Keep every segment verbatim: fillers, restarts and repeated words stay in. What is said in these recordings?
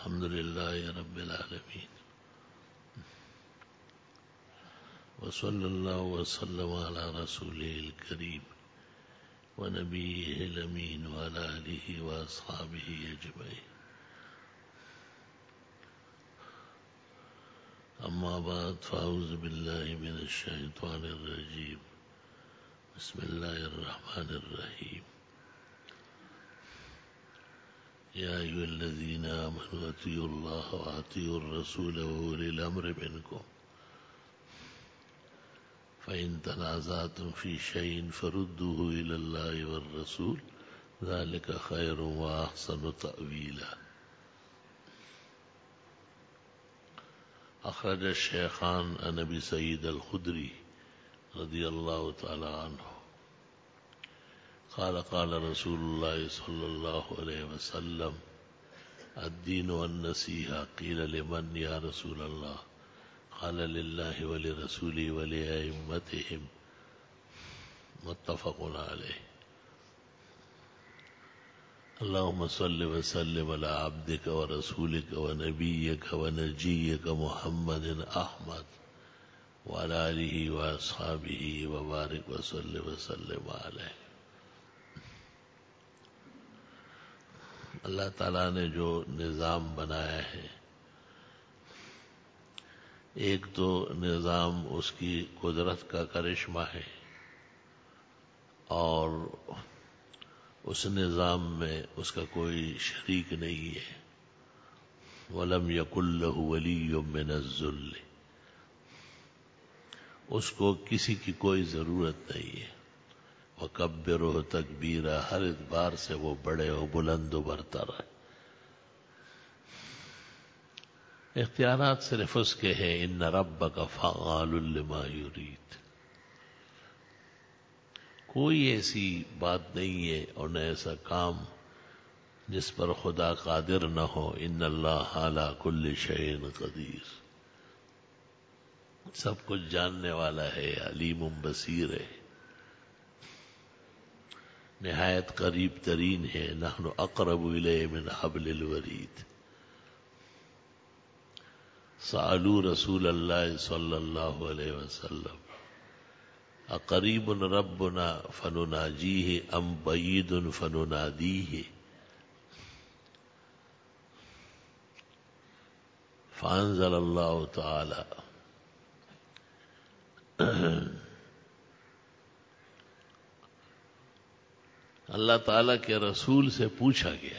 الحمد لله رب العالمين وصلى الله وسلم على رسوله الكريم ونبيه الأمين وعلى آله وأصحابه أجمعين. أما بعد فأعوذ بالله من الشيطان الرجيم. بسم الله الرحمن الرحيم. يا أيها الذين آمنوا أطيعوا الله وأطيعوا الرسول وأولي الأمر منكم فإن تنازعتم في شيء فردوه إلى الله والرسول ذلك خير وأحسن تأويلا. أخرج الشيخان عن أبي سعيد الخدري رضي الله تعالى عنه قال قال رسول الله صلى الله عليه وسلم الدين والنصيحة. قيل لمن يا رسول الله؟ قال لله ولرسوله ولأئمتهم. متفق عليه. اللهم صل وسلم على عبدك ورسولك ونبيك ونجيك محمد أحمد وعلى آله وأصحابه وبارك وسلم وسلم عليه. اللہ تعالیٰ نے جو نظام بنایا ہے، ایک تو نظام اس کی قدرت کا کرشمہ ہے، اور اس نظام میں اس کا کوئی شریک نہیں ہے. وَلَمْ يَكُنْ لَهُ وَلِيٌّ مِّنَ الذُّلِّ. اس کو کسی کی کوئی ضرورت نہیں ہے. وَكَبِّرُهُ تَكْبِيرًا. ہر اعتبار سے وہ بڑے و بلند و برتر ہے. اختیارات صرف اس کے ہیں. إِنَّ رَبَّكَ فَعَّالٌ لِمَا يُرِيدُ. کوئی ایسی بات نہیں ہے اور نہ ایسا کام جس پر خدا قادر نہ ہو. إِنَّ اللَّهَ عَلَى كُلِّ شَيْءٍ قَدِيرٌ. سب کچھ جاننے والا ہے، علیم بصیر ہے، نہایت قریب ترین ہے. نحن اقرب الیہ من حبل الورید. سألوا رسول اللہ صلی اللہ علیہ وسلم اقریب ربنا فنناجیہ ام بعید فننادیہ. فانزل اللہ تعالی اللہ تعالیٰ کے رسول سے پوچھا گیا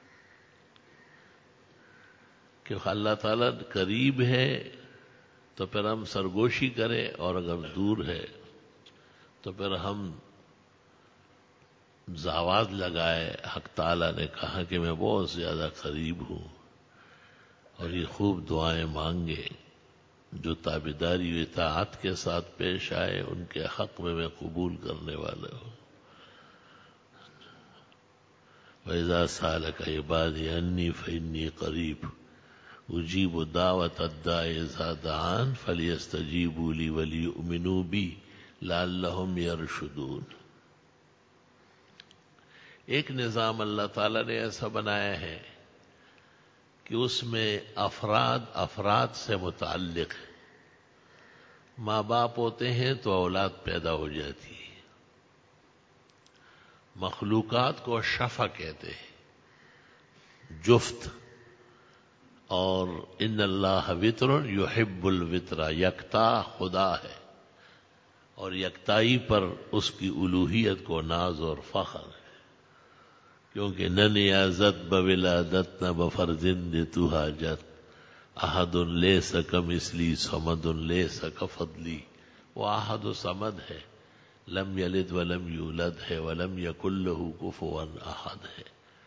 کہ اللہ تعالیٰ قریب ہے تو پھر ہم سرگوشی کریں، اور اگر دور ہے تو پھر ہم زاواد لگائے. حق تعالیٰ نے کہا کہ میں بہت زیادہ قریب ہوں، اور یہ خوب دعائیں مانگے. جو تابعداری و اطاعت کے ساتھ پیش آئے ان کے حق میں میں قبول کرنے والا ہوں. وَإِذَا سَأَلَكَ عِبَادِي عَنِّي فَإِنِّي قَرِيبٌ أُجِيبُ دَعْوَةَ الدَّاعِ إِذَا دَعَانِ فَلْيَسْتَجِيبُوا لِي وَلْيُؤْمِنُوا بِي لَعَلَّهُمْ يَرْشُدُونَ. ایک نظام اللہ تعالیٰ نے ایسا بنایا ہے کہ اس میں افراد افراد سے متعلق ہے. ماں باپ ہوتے ہیں تو اولاد پیدا ہو جاتی ہے. مخلوقات کو شفع کہتے ہیں، جفت. اور ان اللہ وطر یحب الوطر. یکتا خدا ہے، اور یکتائی پر اس کی الوہیت کو ناز اور فخر ہے. کیونکہ نہ نیازت بولادت نہ بفرزند تو حاجت. احد لیس کمثلی صمد لیس کفضلی. وہ احد و صمد ہے، لم یلد ولم یولد ہے، ولم یکن لہ کفوا احد ہے.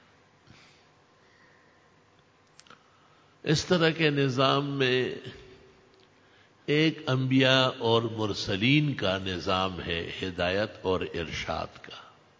اس طرح کے نظام میں ایک انبیاء اور مرسلین کا نظام ہے، ہدایت اور ارشاد کا.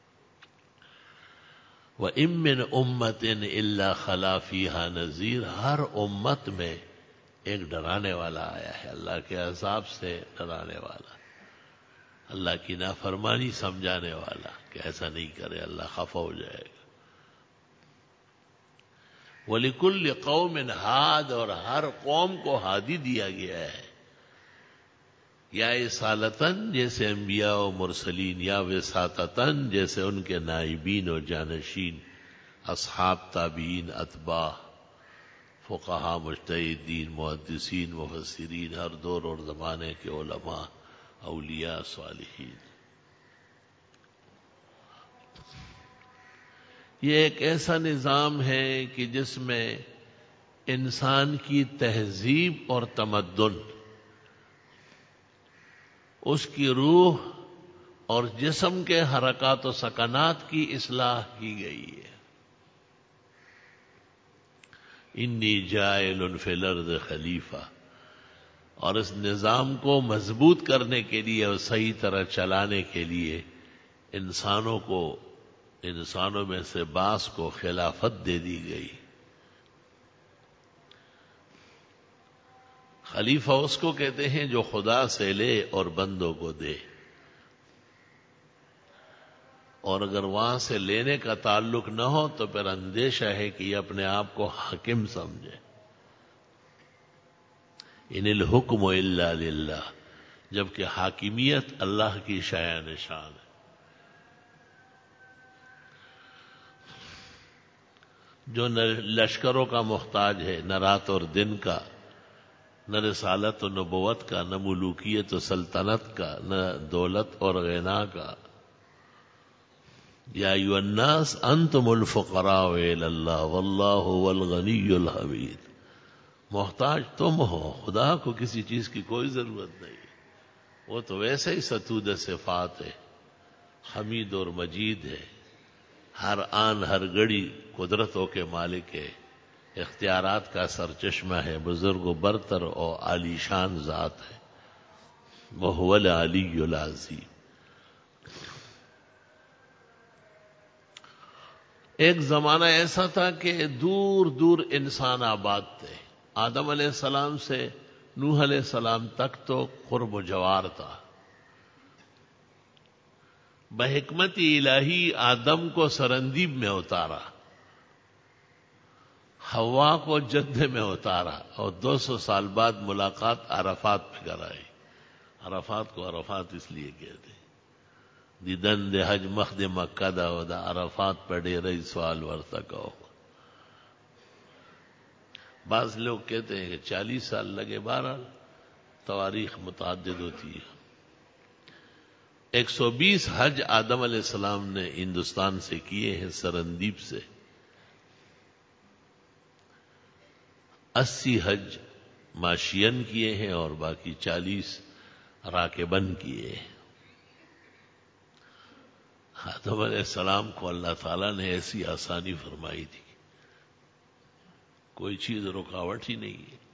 وَإِن مِّنْ أُمَّةٍ إِلَّا خَلَا فِيهَا نَذِيرٌ. ہر امت میں ایک ڈرانے والا آیا ہے، اللہ کے عذاب سے ڈرانے والا، اللہ کی نافرمانی سمجھانے والا کہ ایسا نہیں کرے، اللہ خفا ہو جائے گا. وَلِكُلِّ قَوْمٍ ہاد، اور ہر قوم کو ہادی دیا گیا ہے. یا اصالتاً جیسے انبیاء و مرسلین، یا وساطتاً جیسے ان کے نائبین و جانشین، اصحاب، تابعین، اتباع، فقہا، مجتہدین، محدثین، مفسرین، ہر دور اور زمانے کے علماء، اولیاء، صالحین. یہ ایک ایسا نظام ہے کہ جس میں انسان کی تہذیب اور تمدن، اس کی روح اور جسم کے حرکات و سکنات کی اصلاح کی گئی ہے. انی جاعل فی الارض خلیفہ. اور اس نظام کو مضبوط کرنے کے لیے اور صحیح طرح چلانے کے لیے انسانوں کو، انسانوں میں سے بعض کو خلافت دے دی گئی. خلیفہ اس کو کہتے ہیں جو خدا سے لے اور بندوں کو دے، اور اگر وہاں سے لینے کا تعلق نہ ہو تو پھر اندیشہ ہے کہ یہ اپنے آپ کو حاکم سمجھے. ان الحکم الا للہ، جبکہ حاکمیت اللہ کی شایع نشان ہے. جو نہ لشکروں کا محتاج ہے، نہ رات اور دن کا، نہ رسالت و نبوت کا، نہ ملوکیت و سلطنت کا، نہ دولت اور غنا کا. یا ایھا الناس انتم الفقراء الی اللہ واللہ هو الغنی الحمید. محتاج تم ہو، خدا کو کسی چیز کی کوئی ضرورت نہیں. وہ تو ویسے ہی ستود صفات ہے، حمید اور مجید ہے، ہر آن ہر گھڑی قدرتوں کے مالک ہے، اختیارات کا سرچشمہ ہے، بزرگ و برتر اور عالی شان ذات ہے. وہو العلی العظیم. ایک زمانہ ایسا تھا کہ دور دور انسان آباد تھے. آدم علیہ السلام سے نوح علیہ السلام تک تو قرب و جوار تھا. بحکمت الہی آدم کو سرندیب میں اتارا، حوا کو جدے میں اتارا، اور دو سو سال بعد ملاقات عرفات پہ کرائی. عرفات کو عرفات اس لیے کہتے ہیں، دیدن دے حج مخد مکہ دا و دا عرفات پڑے رہی سوال ورتکو. بعض لوگ کہتے ہیں کہ چالیس سال لگے. بہرحال تواریخ متعدد ہوتی ہے. ایک سو بیس حج آدم علیہ السلام نے ہندوستان سے کیے ہیں، سرندیپ سے. اسی حج ماشین کیے ہیں اور باقی چالیس راکبن کیے ہیں. آدم علیہ السلام کو اللہ تعالیٰ نے ایسی آسانی فرمائی تھی، کوئی چیز رکاوٹ ہی نہیں ہے.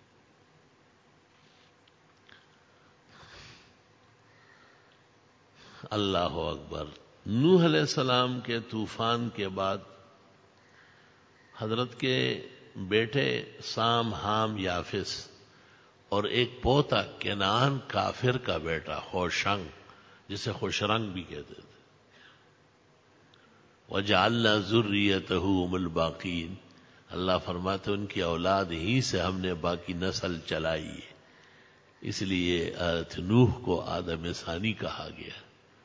اللہ اکبر. نوح علیہ السلام کے طوفان کے بعد حضرت کے بیٹے سام، حام، یافس اور ایک پوتا کنعان کافر کا بیٹا خوشنگ، جسے خوشرنگ بھی کہتے تھے. وَجَعَلْنَا ذُرِّيَّتَهُ هُمُ الْبَاقِينَ. اللہ فرماتے ان کی اولاد ہی سے ہم نے باقی نسل چلائی ہے. اس لیے حضرت نوح کو آدم ثانی کہا گیا.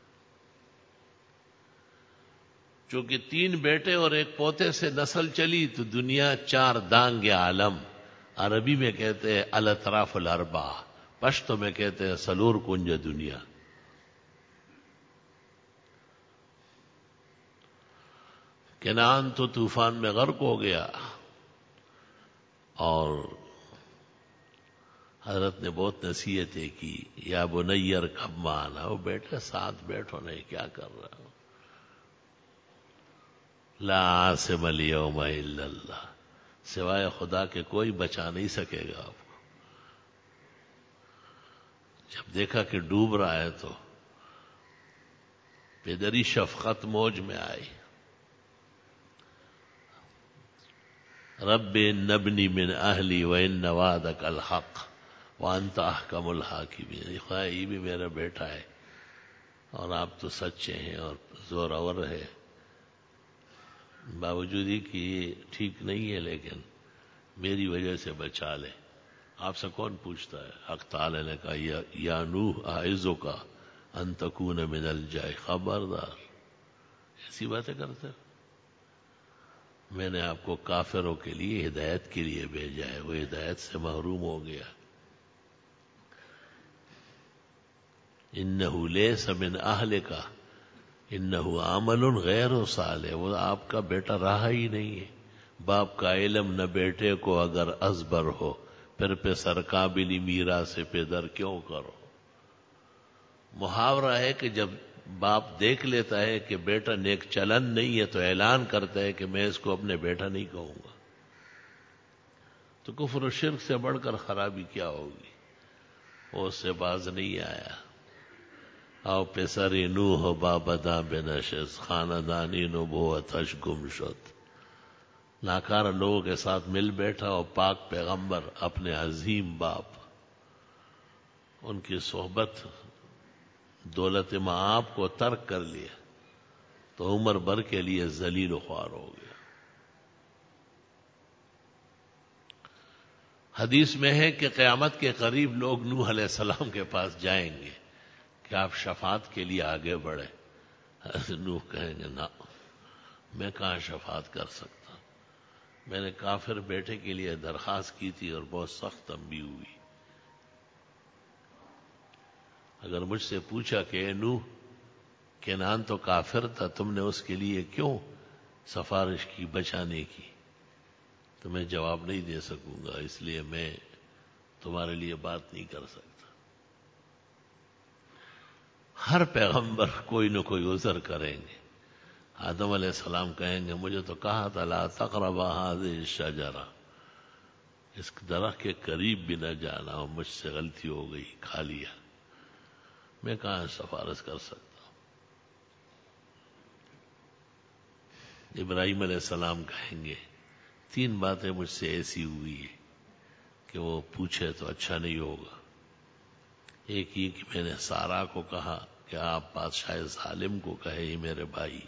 چونکہ تین بیٹے اور ایک پوتے سے نسل چلی تو دنیا چار دانگ عالم، عربی میں کہتے ہیں الاطراف الاربع، پشتو میں کہتے ہیں سلور کنج دنیا. کنعان تو طوفان میں غرق ہو گیا، اور حضرت نے بہت نصیحتیں کی. یا بنی ارکب معنا، وہ بیٹے ساتھ بیٹھو، نہیں کیا کر رہا ہو. لا عاصم اليوم الا اللہ، سوائے خدا کے کوئی بچا نہیں سکے گا آپ کو. جب دیکھا کہ ڈوب رہا ہے تو پیدری شفقت موج میں آئی. رب نبنی من اہلی وان وعدک الحق وانت احکم الحاکمین. خواہ یہ بھی میرا بیٹا ہے اور آپ تو سچے ہیں اور زور آور ہے، باوجود ہی کہ یہ ٹھیک نہیں ہے، لیکن میری وجہ سے بچا لے. آپ سے کون پوچھتا ہے؟ حق تعالی نے کہا یا, یا نوح اعظک ان تکون من الجائے. خبردار ایسی باتیں کرتے ہو. میں نے آپ کو کافروں کے لیے ہدایت کے لیے بھیجا ہے، وہ ہدایت سے محروم ہو گیا. انہ لیس من اہلک انہ عمل غیر صالح. وہ آپ کا بیٹا رہا ہی نہیں ہے. باپ کا علم نہ بیٹے کو اگر ازبر ہو، پھر پسر قابلی میراث پدر کیوں کرو. محاورہ ہے کہ جب باپ دیکھ لیتا ہے کہ بیٹا نیک چلن نہیں ہے تو اعلان کرتا ہے کہ میں اس کو اپنے بیٹا نہیں کہوں گا. تو کفر و شرک سے بڑھ کر خرابی کیا ہوگی؟ وہ اس سے باز نہیں آیا. او پسری نوح بابدا بنشست خاندانی نبوتش گم شد. ناکار لوگوں کے ساتھ مل بیٹھا اور پاک پیغمبر اپنے عظیم باپ، ان کی صحبت دولت معاب کو ترک کر لیا تو عمر بھر کے لیے ذلیل و خوار ہو گیا. حدیث میں ہے کہ قیامت کے قریب لوگ نوح علیہ السلام کے پاس جائیں گے کہ آپ شفاعت کے لیے آگے بڑھے. نوح کہیں گے نہ، میں کہاں شفاعت کر سکتا. میں نے کافر بیٹے کے لیے درخواست کی تھی اور بہت سخت تنبیہ ہوئی. اگر مجھ سے پوچھا کہ اے نوح، کینان تو کافر تھا، تم نے اس کے لیے کیوں سفارش کی بچانے کی، تو میں جواب نہیں دے سکوں گا، اس لیے میں تمہارے لیے بات نہیں کر سکتا. ہر پیغمبر کوئی نہ کوئی عذر کریں گے. آدم علیہ السلام کہیں گے مجھے تو کہا تھا لا تقربا هذه الشجرہ، اس درخت کے قریب بھی نہ جانا، اور مجھ سے غلطی ہو گئی کھا لیا. میں کہاں سفارش کر سکتا ہوں. ابراہیم علیہ السلام کہیں گے تین باتیں مجھ سے ایسی ہوئی ہے کہ وہ پوچھے تو اچھا نہیں ہوگا. ایک یہ کہ میں نے سارا کو کہا کہ آپ بادشاہ ظالم کو کہے ہی میرے بھائی،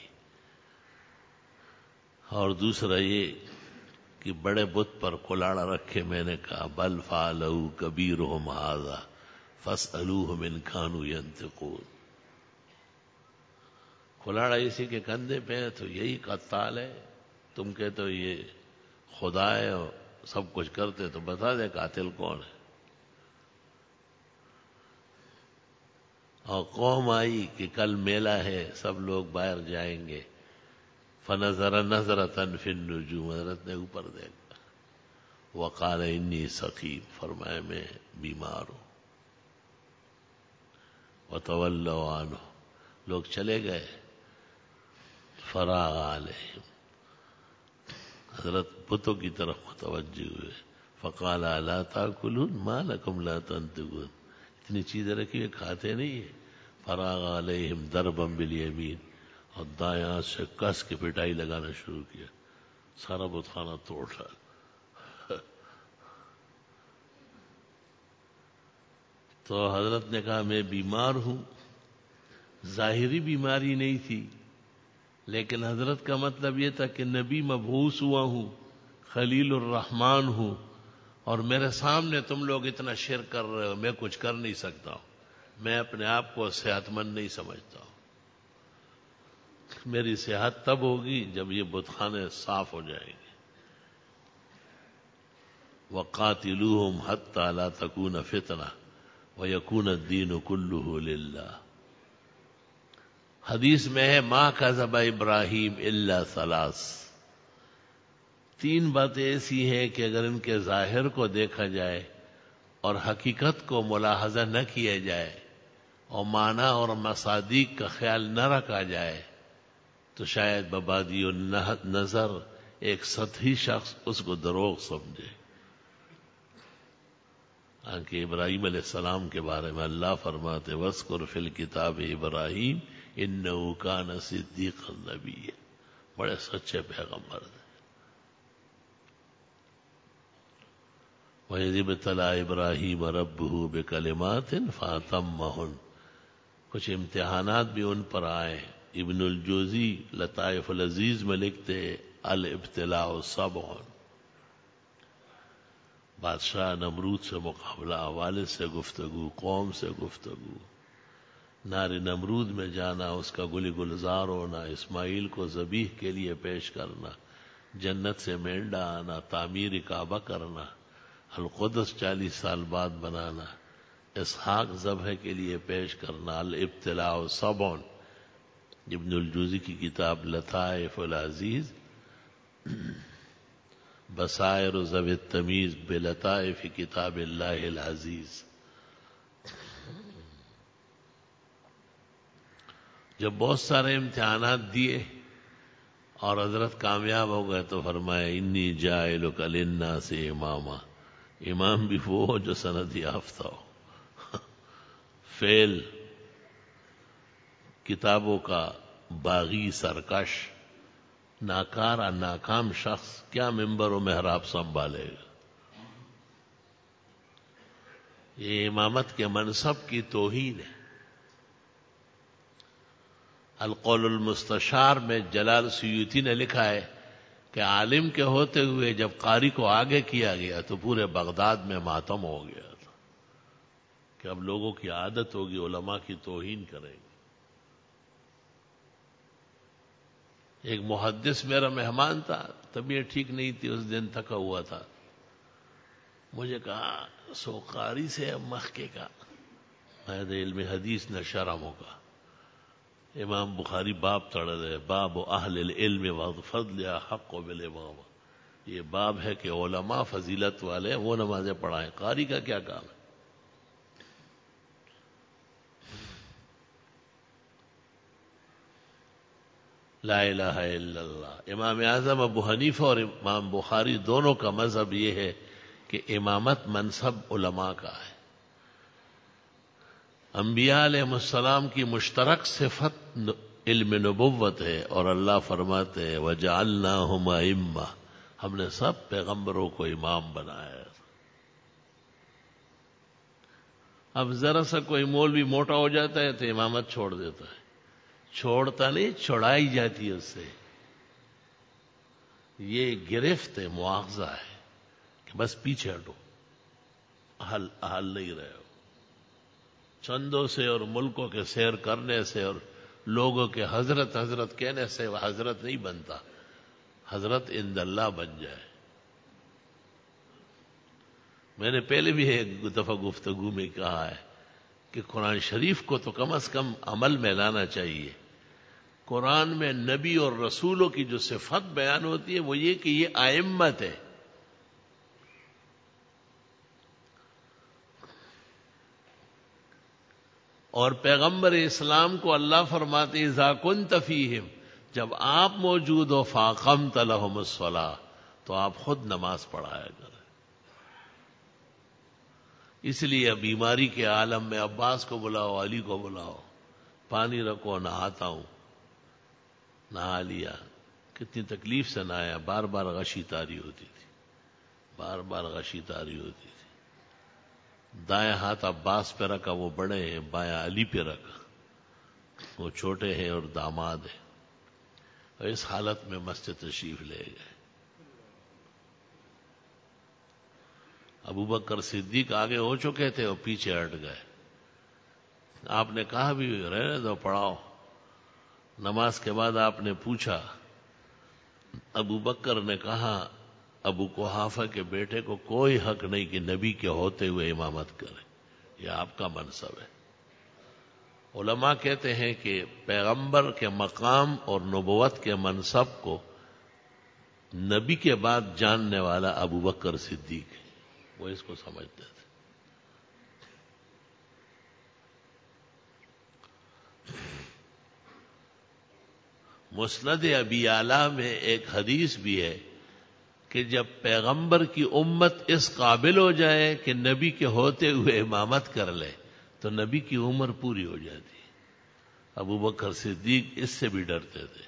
اور دوسرا یہ کہ بڑے بت پر کلاڑا رکھے میں نے کہا بل فعلوا کبیرہم ھذا فاسألوہم ان کانوا ینطقون. کلاڑا اسی کے کندھے پہ ہے تو یہی قتال ہے. تم کہتے ہو یہ خدا ہے اور سب کچھ کرتے، تو بتا دے قاتل کون ہے. اور قوم آئی کہ کل میلہ ہے، سب لوگ باہر جائیں گے. فنظر نظرۃ فی النجوم، حضرت نے اوپر دیکھا. وقال انی سقیم، فرمایا میں بیمار ہوں. وتولوا عنہ، لوگ چلے گئے. فراغ علیہم، حضرت بتوں کی طرف متوجہ ہوئے. فقال الا تاکلون ما لکم لا تنطقون، اتنی چیزیں رکھی ہوئی کھاتے نہیں ہیں. فراغ علیہم ضربا بالیمین، اور دائیں ہاتھ سے کس کے پٹائی لگانا شروع کیا. سارا بت خانہ توڑ ڈالا. تو حضرت نے کہا میں بیمار ہوں. ظاہری بیماری نہیں تھی، لیکن حضرت کا مطلب یہ تھا کہ نبی مبعوث ہوا ہوں، خلیل الرحمان ہوں، اور میرے سامنے تم لوگ اتنا شرک کر رہے ہو، میں کچھ کر نہیں سکتا ہوں. میں اپنے آپ کو صحت مند نہیں سمجھتا ہوں. میری صحت تب ہوگی جب یہ بت خانے صاف ہو جائیں گے. وَقَاتِلُوهُمْ حَتَّى لَا تَكُونَ فِتْنَةٌ وَيَكُونَ الدِّينُ كُلُّهُ لِلَّهِ. حدیث میں ہے ما کذب ابراہیم الا ثلاث. تین باتیں ایسی ہیں کہ اگر ان کے ظاہر کو دیکھا جائے اور حقیقت کو ملاحظہ نہ کیا جائے اور معنی اور مصادیق کا خیال نہ رکھا جائے تو شاید ببادی النظر ایک سطحی شخص اس کو دروغ سمجھے. کہ ابراہیم علیہ السلام کے بارے میں اللہ فرماتے وَاذْكُرْ فِي الْكِتَابِ ابراہیم اِنَّهُ كَانَ صِدِّيقًا نَبِيًّا، بڑے سچے پیغمبر تھے. وَإِذِ ابْتَلَىٰ إِبْرَاهِيمَ رَبُّهُ بِكَلِمَاتٍ فَأَتَمَّهُنَّ. کچھ امتحانات بھی ان پر آئے. ابن الجوزی لطائف العزیز میں لکھتے الابتلاء سبع، بادشاہ نمرود سے مقابلہ، والد سے گفتگو، قوم سے گفتگو، نار نمرود میں جانا، اس کا گل گلزار ہونا، اسماعیل کو ذبیح کے لیے پیش کرنا، جنت سے مینڈا آنا، تعمیر کعبہ کرنا، القدس چالیس سال بعد بنانا، اسحاق ذبح کے لیے پیش کرنا، الابتلاء سبعن، ابن الجوزی کی کتاب لطائف العزیز، بصائر ذوی التمیز بلطائف کتاب اللہ العزیز۔ جب بہت سارے امتحانات دیے اور حضرت کامیاب ہو گئے تو فرمایا انی جاعلک للناس اماما، امام بھی وہ ہو جو سند یافتہ ہو، فیل، کتابوں کا باغی، سرکش، ناکارہ، ناکام شخص کیا ممبر و محراب سنبھالے گا؟ یہ امامت کے منصب کی توہین ہے۔ القول المستشار میں جلال سیوطی نے لکھا ہے کہ عالم کے ہوتے ہوئے جب قاری کو آگے کیا گیا تو پورے بغداد میں ماتم ہو گیا تھا کہ اب لوگوں کی عادت ہوگی علماء کی توہین کریں گے۔ ایک محدث میرا مہمان تھا، طبیعت ٹھیک نہیں تھی، اس دن تھکا ہوا تھا، مجھے کہا سو قاری سے مخکے کا میں دے علم حدیث نہ شرم ہوگا، امام بخاری باب تڑ دے، باب اہل العلم والفضل حق بالامام، یہ باب ہے کہ علماء فضیلت والے وہ نمازیں پڑھائیں، قاری کا کیا کام ہے؟ لا الہ الا اللہ۔ امام اعظم ابو حنیفہ اور امام بخاری دونوں کا مذہب یہ ہے کہ امامت منصب علماء کا ہے۔ انبیاء علیہ السلام کی مشترک صفت علم نبوت ہے، اور اللہ فرماتے ہیں وَجَعَلْنَاهُمْ أَئِمَّةً، ہم نے سب پیغمبروں کو امام بنایا ہے۔ اب ذرا سا کوئی مولوی موٹا ہو جاتا ہے تو امامت چھوڑ دیتا ہے، چھوڑتا نہیں، چھڑائی جاتی ہے اس سے۔ یہ گرفت ہے، مواخذہ ہے کہ بس پیچھے ہٹو، اہل اہل نہیں رہے ہو۔ چندوں سے اور ملکوں کے سیر کرنے سے اور لوگوں کے حضرت حضرت کہنے سے وہ حضرت نہیں بنتا، حضرت عند اللہ بن جائے۔ میں نے پہلے بھی ایک دفعہ گفتگو میں کہا ہے کہ قرآن شریف کو تو کم از کم عمل میں لانا چاہیے۔ قرآن میں نبی اور رسولوں کی جو صفت بیان ہوتی ہے وہ یہ کہ یہ ائمت ہے۔ اور پیغمبر اسلام کو اللہ فرماتے اذا کنت فیہم، جب آپ موجود ہو فاقمت لہم الصلاۃ، تو آپ خود نماز پڑھایا کریں۔ اس لیے بیماری کے عالم میں عباس کو بلاؤ، علی کو بلاؤ، پانی رکھو، نہاتا ہوں، نہا لیا، کتنی تکلیف سے نہایا، بار بار غشی تاری ہوتی تھی، بار بار غشی تاری ہوتی تھی۔ دائیں ہاتھ عباس پہ رکھا، وہ بڑے ہیں، بایاں علی پہ رکھا، وہ چھوٹے ہیں اور داماد ہیں، اور اس حالت میں مسجد تشریف لے گئے۔ ابو بکر صدیق آگے ہو چکے تھے اور پیچھے ہٹ گئے۔ آپ نے کہا بھی رہنے دو، پڑھاؤ۔ نماز کے بعد آپ نے پوچھا، ابو بکر نے کہا ابو قحافہ کے بیٹے کو کوئی حق نہیں کہ نبی کے ہوتے ہوئے امامت کرے، یہ آپ کا منصب ہے۔ علماء کہتے ہیں کہ پیغمبر کے مقام اور نبوت کے منصب کو نبی کے بعد جاننے والا ابو بکر صدیق ہے، وہ اس کو سمجھتے تھے۔ مسند ابی اعلیٰ میں ایک حدیث بھی ہے کہ جب پیغمبر کی امت اس قابل ہو جائے کہ نبی کے ہوتے ہوئے امامت کر لے تو نبی کی عمر پوری ہو جاتی ہے۔ ابو بکر صدیق اس سے بھی ڈرتے تھے،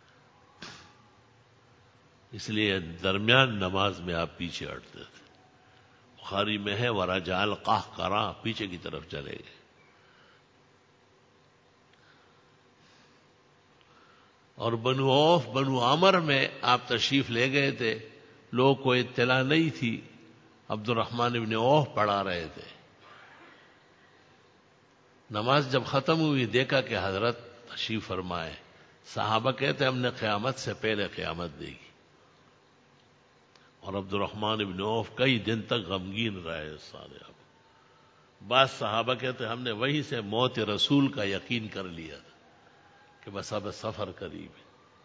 اس لیے درمیان نماز میں آپ پیچھے ہٹتے تھے۔ بخاری میں ہے ورجع القہقرہ، پیچھے کی طرف چلے گئے۔ اور بنو عوف بنو عامر میں آپ تشریف لے گئے تھے، لوگوں کو اطلاع نہیں تھی، عبد الرحمن ابن عوف پڑھا رہے تھے. نماز جب ختم ہوئی دیکھا کہ حضرت تشریف فرمائے. صحابہ کہتے ہم نے قیامت سے پہلے قیامت دیکھی. اور عبد الرحمن ابن عوف کئی دن تک غمگین رہے. سارے اب بعض صحابہ کہتے ہم نے وہیں سے موت رسول کا یقین کر لیا تھا کہ بس اب سفر قریب ہے.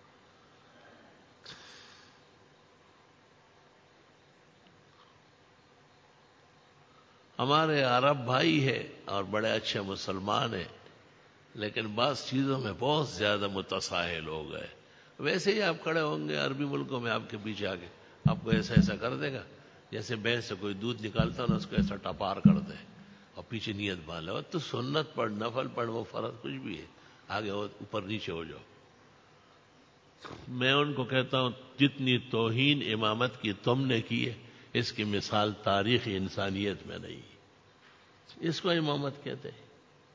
ہمارے عرب بھائی ہے اور بڑے اچھے مسلمان ہیں، لیکن بعض چیزوں میں بہت زیادہ متساہل ہو گئے. ویسے ہی آپ کھڑے ہوں گے عربی ملکوں میں، آپ کے پیچھے آگے آپ کو ایسا ایسا کر دے گا، جیسے بھینس سے کوئی دودھ نکالتا نا اس کو ایسا ٹپار کر دے اور پیچھے نیت باندھ لو. تو سنت پڑھ، نفل پڑھ، وہ فرض کچھ بھی ہے، آگے اوپر نیچے ہو جاؤ. میں ان کو کہتا ہوں جتنی توہین امامت کی تم نے کی ہے اس کی مثال تاریخ انسانیت میں نہیں. اس کو امامت کہتے ہیں.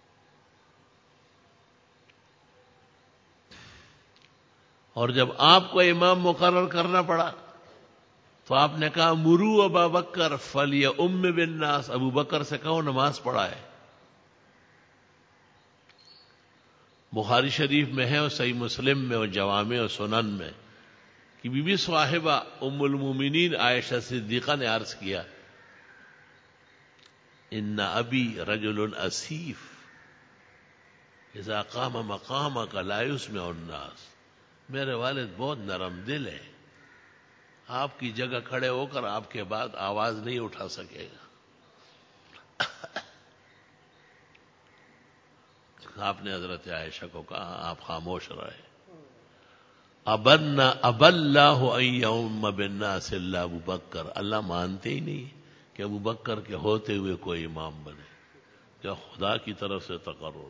اور جب آپ کو امام مقرر کرنا پڑا تو آپ نے کہا مرو ابا بکر فلی ام بالناس، ابو بکر سے کہو نماز پڑھائے. بخاری شریف میں ہے اور صحیح مسلم میں اور جوامع اور سنن میں کہ بی بی صاحبہ ام المومنین عائشہ صدیقہ نے عرض کیا ان ابی رجل اسیف اذا قام مقامک لا یسمع الناس. میرے والد بہت نرم دل ہے، آپ کی جگہ کھڑے ہو کر آپ کے بعد آواز نہیں اٹھا سکے گا. آپ نے حضرت عائشہ کو کہا آپ خاموش رہے. ابن اب اللہ ان یؤم بالناس الا ابو بکر، اللہ مانتے ہی نہیں کہ ابو بکر کے ہوتے ہوئے کوئی امام بنے. کیا خدا کی طرف سے تقرر.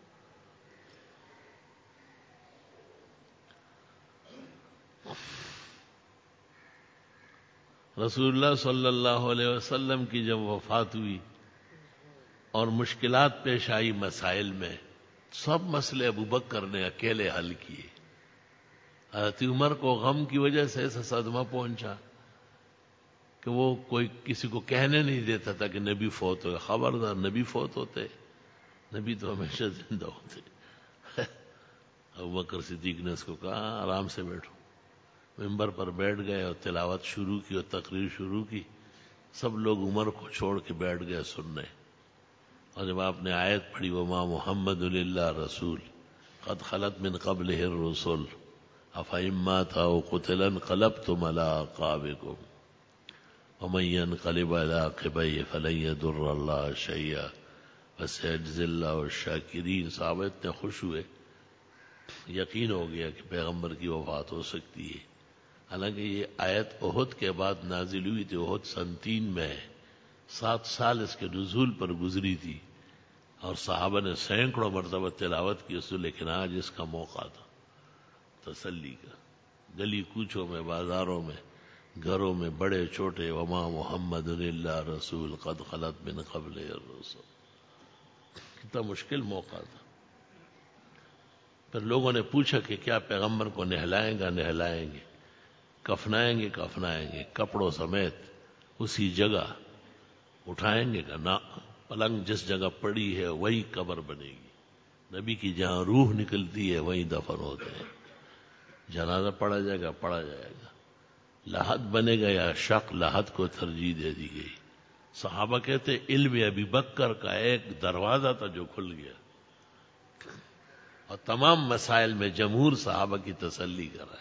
رسول اللہ صلی اللہ علیہ وسلم کی جب وفات ہوئی اور مشکلات پیش آئی مسائل میں، سب مسئلے ابو بکر نے اکیلے حل کیے. حضرت عمر کو غم کی وجہ سے ایسا صدمہ پہنچا کہ وہ کوئی کسی کو کہنے نہیں دیتا تھا کہ نبی فوت ہوئے. خبردار، نبی فوت ہوتے، نبی تو ہمیشہ زندہ ہوتے. ابو بکر صدیق نے اس کو کہا آرام سے بیٹھو. ممبر پر بیٹھ گئے اور تلاوت شروع کی اور تقریر شروع کی. سب لوگ عمر کو چھوڑ کے بیٹھ گئے سننے. اور جب آپ نے آیت پڑھی وما محمد الا رسول قد خلت من قبلہ الرسل افئن مات او قتل انقلبتم علی اعقابکم ومن ينقلب على عقبيه فلن يضر الله شيئا وسيجزي الله الشاکرین. صحابہ اتنے خوش ہوئے، یقین ہو گیا کہ پیغمبر کی وفات ہو سکتی ہے. حالانکہ یہ آیت احد کے بعد نازل ہوئی تھی. احد سن تین میں ہے، سات سال اس کے نزول پر گزری تھی اور صحابہ نے سینکڑوں مرتبہ تلاوت کی اس سے. لیکن آج اس کا موقع تھا تسلی کا. گلی کوچوں میں، بازاروں میں، گھروں میں، بڑے چھوٹے وما محمد الا رسول قد خلت من قبل الرسل. کتنا مشکل موقع تھا. پھر لوگوں نے پوچھا کہ کیا پیغمبر کو نہلائیں گا؟ نہلائیں گے. کفنائیں گے؟ کفنائیں گے، کپڑوں سمیت اسی جگہ اٹھائیں گے. کہ نہ، پلنگ جس جگہ پڑی ہے وہی قبر بنے گی. نبی کی جہاں روح نکلتی ہے وہیں دفن ہوتے ہیں. جنازہ پڑھا جائے گا، پڑھا جائے گا. لحد بنے گا یا شق، لحد کو ترجیح دے دی گئی. صحابہ کہتے علم ابی بکر کا ایک دروازہ تھا جو کھل گیا اور تمام مسائل میں جمہور صحابہ کی تسلی کرائی.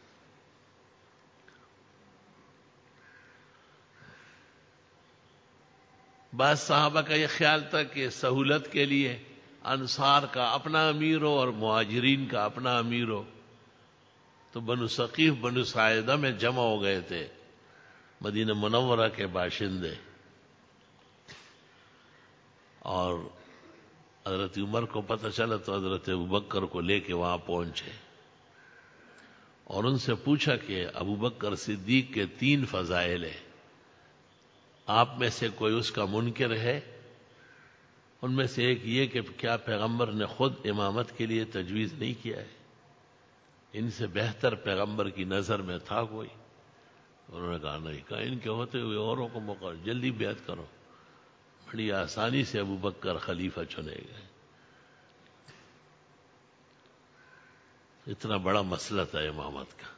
بعض صحابہ کا یہ خیال تھا کہ سہولت کے لیے انصار کا اپنا امیر ہو اور مہاجرین کا اپنا امیر ہو. تو بنو ثقیف بنو ساعدہ میں جمع ہو گئے تھے مدینہ منورہ کے باشندے، اور حضرت عمر کو پتہ چلا تو حضرت ابوبکر کو لے کے وہاں پہنچے اور ان سے پوچھا کہ ابوبکر صدیق کے تین فضائل ہیں، آپ میں سے کوئی اس کا منکر ہے؟ ان میں سے ایک یہ کہ کیا پیغمبر نے خود امامت کے لیے تجویز نہیں کیا ہے؟ ان سے بہتر پیغمبر کی نظر میں تھا کوئی؟ انہوں نے کہا نہیں، کہا ان کے ہوتے ہوئے اوروں کو موقع، جلدی بیعت کرو. بڑی آسانی سے ابو بکر خلیفہ چنے گئے. اتنا بڑا مسئلہ تھا امامت کا.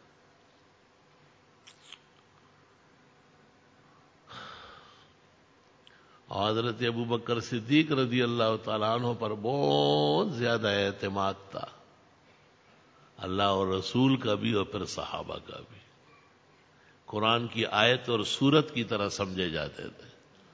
حضرت ابو بکر صدیق رضی اللہ تعالیٰ عنہ پر بہت زیادہ اعتماد تھا، اللہ اور رسول کا بھی اور پھر صحابہ کا بھی. قرآن کی آیت اور سورت کی طرح سمجھے جاتے تھے.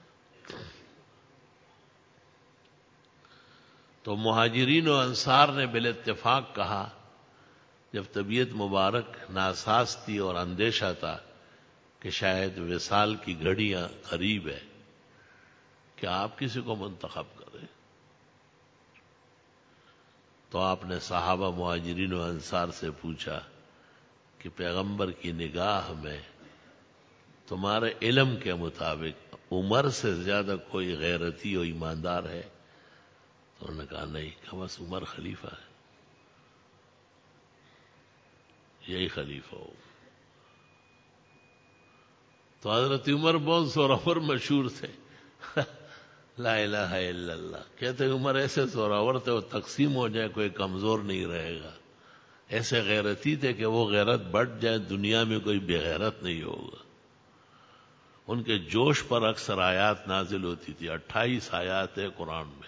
تو مہاجرین و انصار نے بالاتفاق کہا، جب طبیعت مبارک ناساز تھی اور اندیشہ تھا کہ شاید وصال کی گھڑیاں قریب ہے، کہ آپ کسی کو منتخب کریں. تو آپ نے صحابہ مہاجرین و انصار سے پوچھا کہ پیغمبر کی نگاہ میں تمہارے علم کے مطابق عمر سے زیادہ کوئی غیرتی و ایماندار ہے؟ تو انہوں نے کہا نہیں، کہ بس عمر خلیفہ ہے، یہی خلیفہ ہو. تو حضرت عمر بہت زورآور مشہور تھے. لا الہ الا اللہ. کہتے عمر ایسے زورآور تھے وہ تقسیم ہو جائے کوئی کمزور نہیں رہے گا. ایسے غیرتی تھے کہ وہ غیرت بڑھ جائے دنیا میں کوئی بے غیرت نہیں ہوگا. ان کے جوش پر اکثر آیات نازل ہوتی تھی. اٹھائیس آیات ہے قرآن میں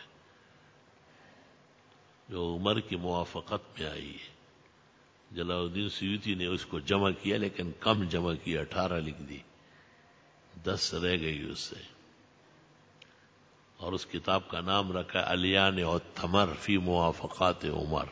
جو عمر کی موافقت میں آئی ہے. جلال الدین سیوطی نے اس کو جمع کیا لیکن کم جمع کیا، اٹھارہ لکھ دی، دس رہ گئی اس سے. اور اس کتاب کا نام رکھا الیان اور تھمر فی موافقات عمر.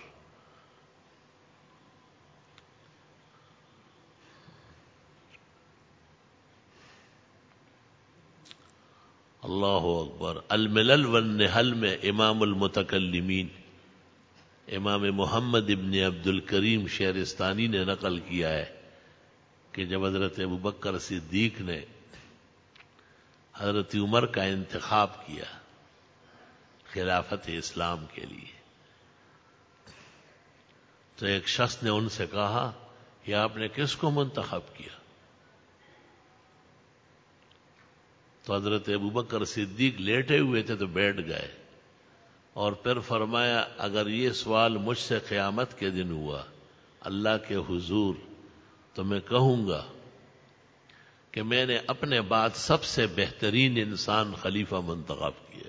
اللہ اکبر. الملل والنحل میں امام المتکلمین امام محمد ابن عبد الکریم شہرستانی نے نقل کیا ہے کہ جب حضرت ابو بکر صدیق نے حضرت عمر کا انتخاب کیا خلافت اسلام کے لیے، تو ایک شخص نے ان سے کہا کہ آپ نے کس کو منتخب کیا؟ تو حضرت ابوبکر صدیق لیٹے ہوئے تھے تو بیٹھ گئے اور پھر فرمایا اگر یہ سوال مجھ سے قیامت کے دن ہوا اللہ کے حضور تو میں کہوں گا کہ میں نے اپنے بعد سب سے بہترین انسان خلیفہ منتخب کیا.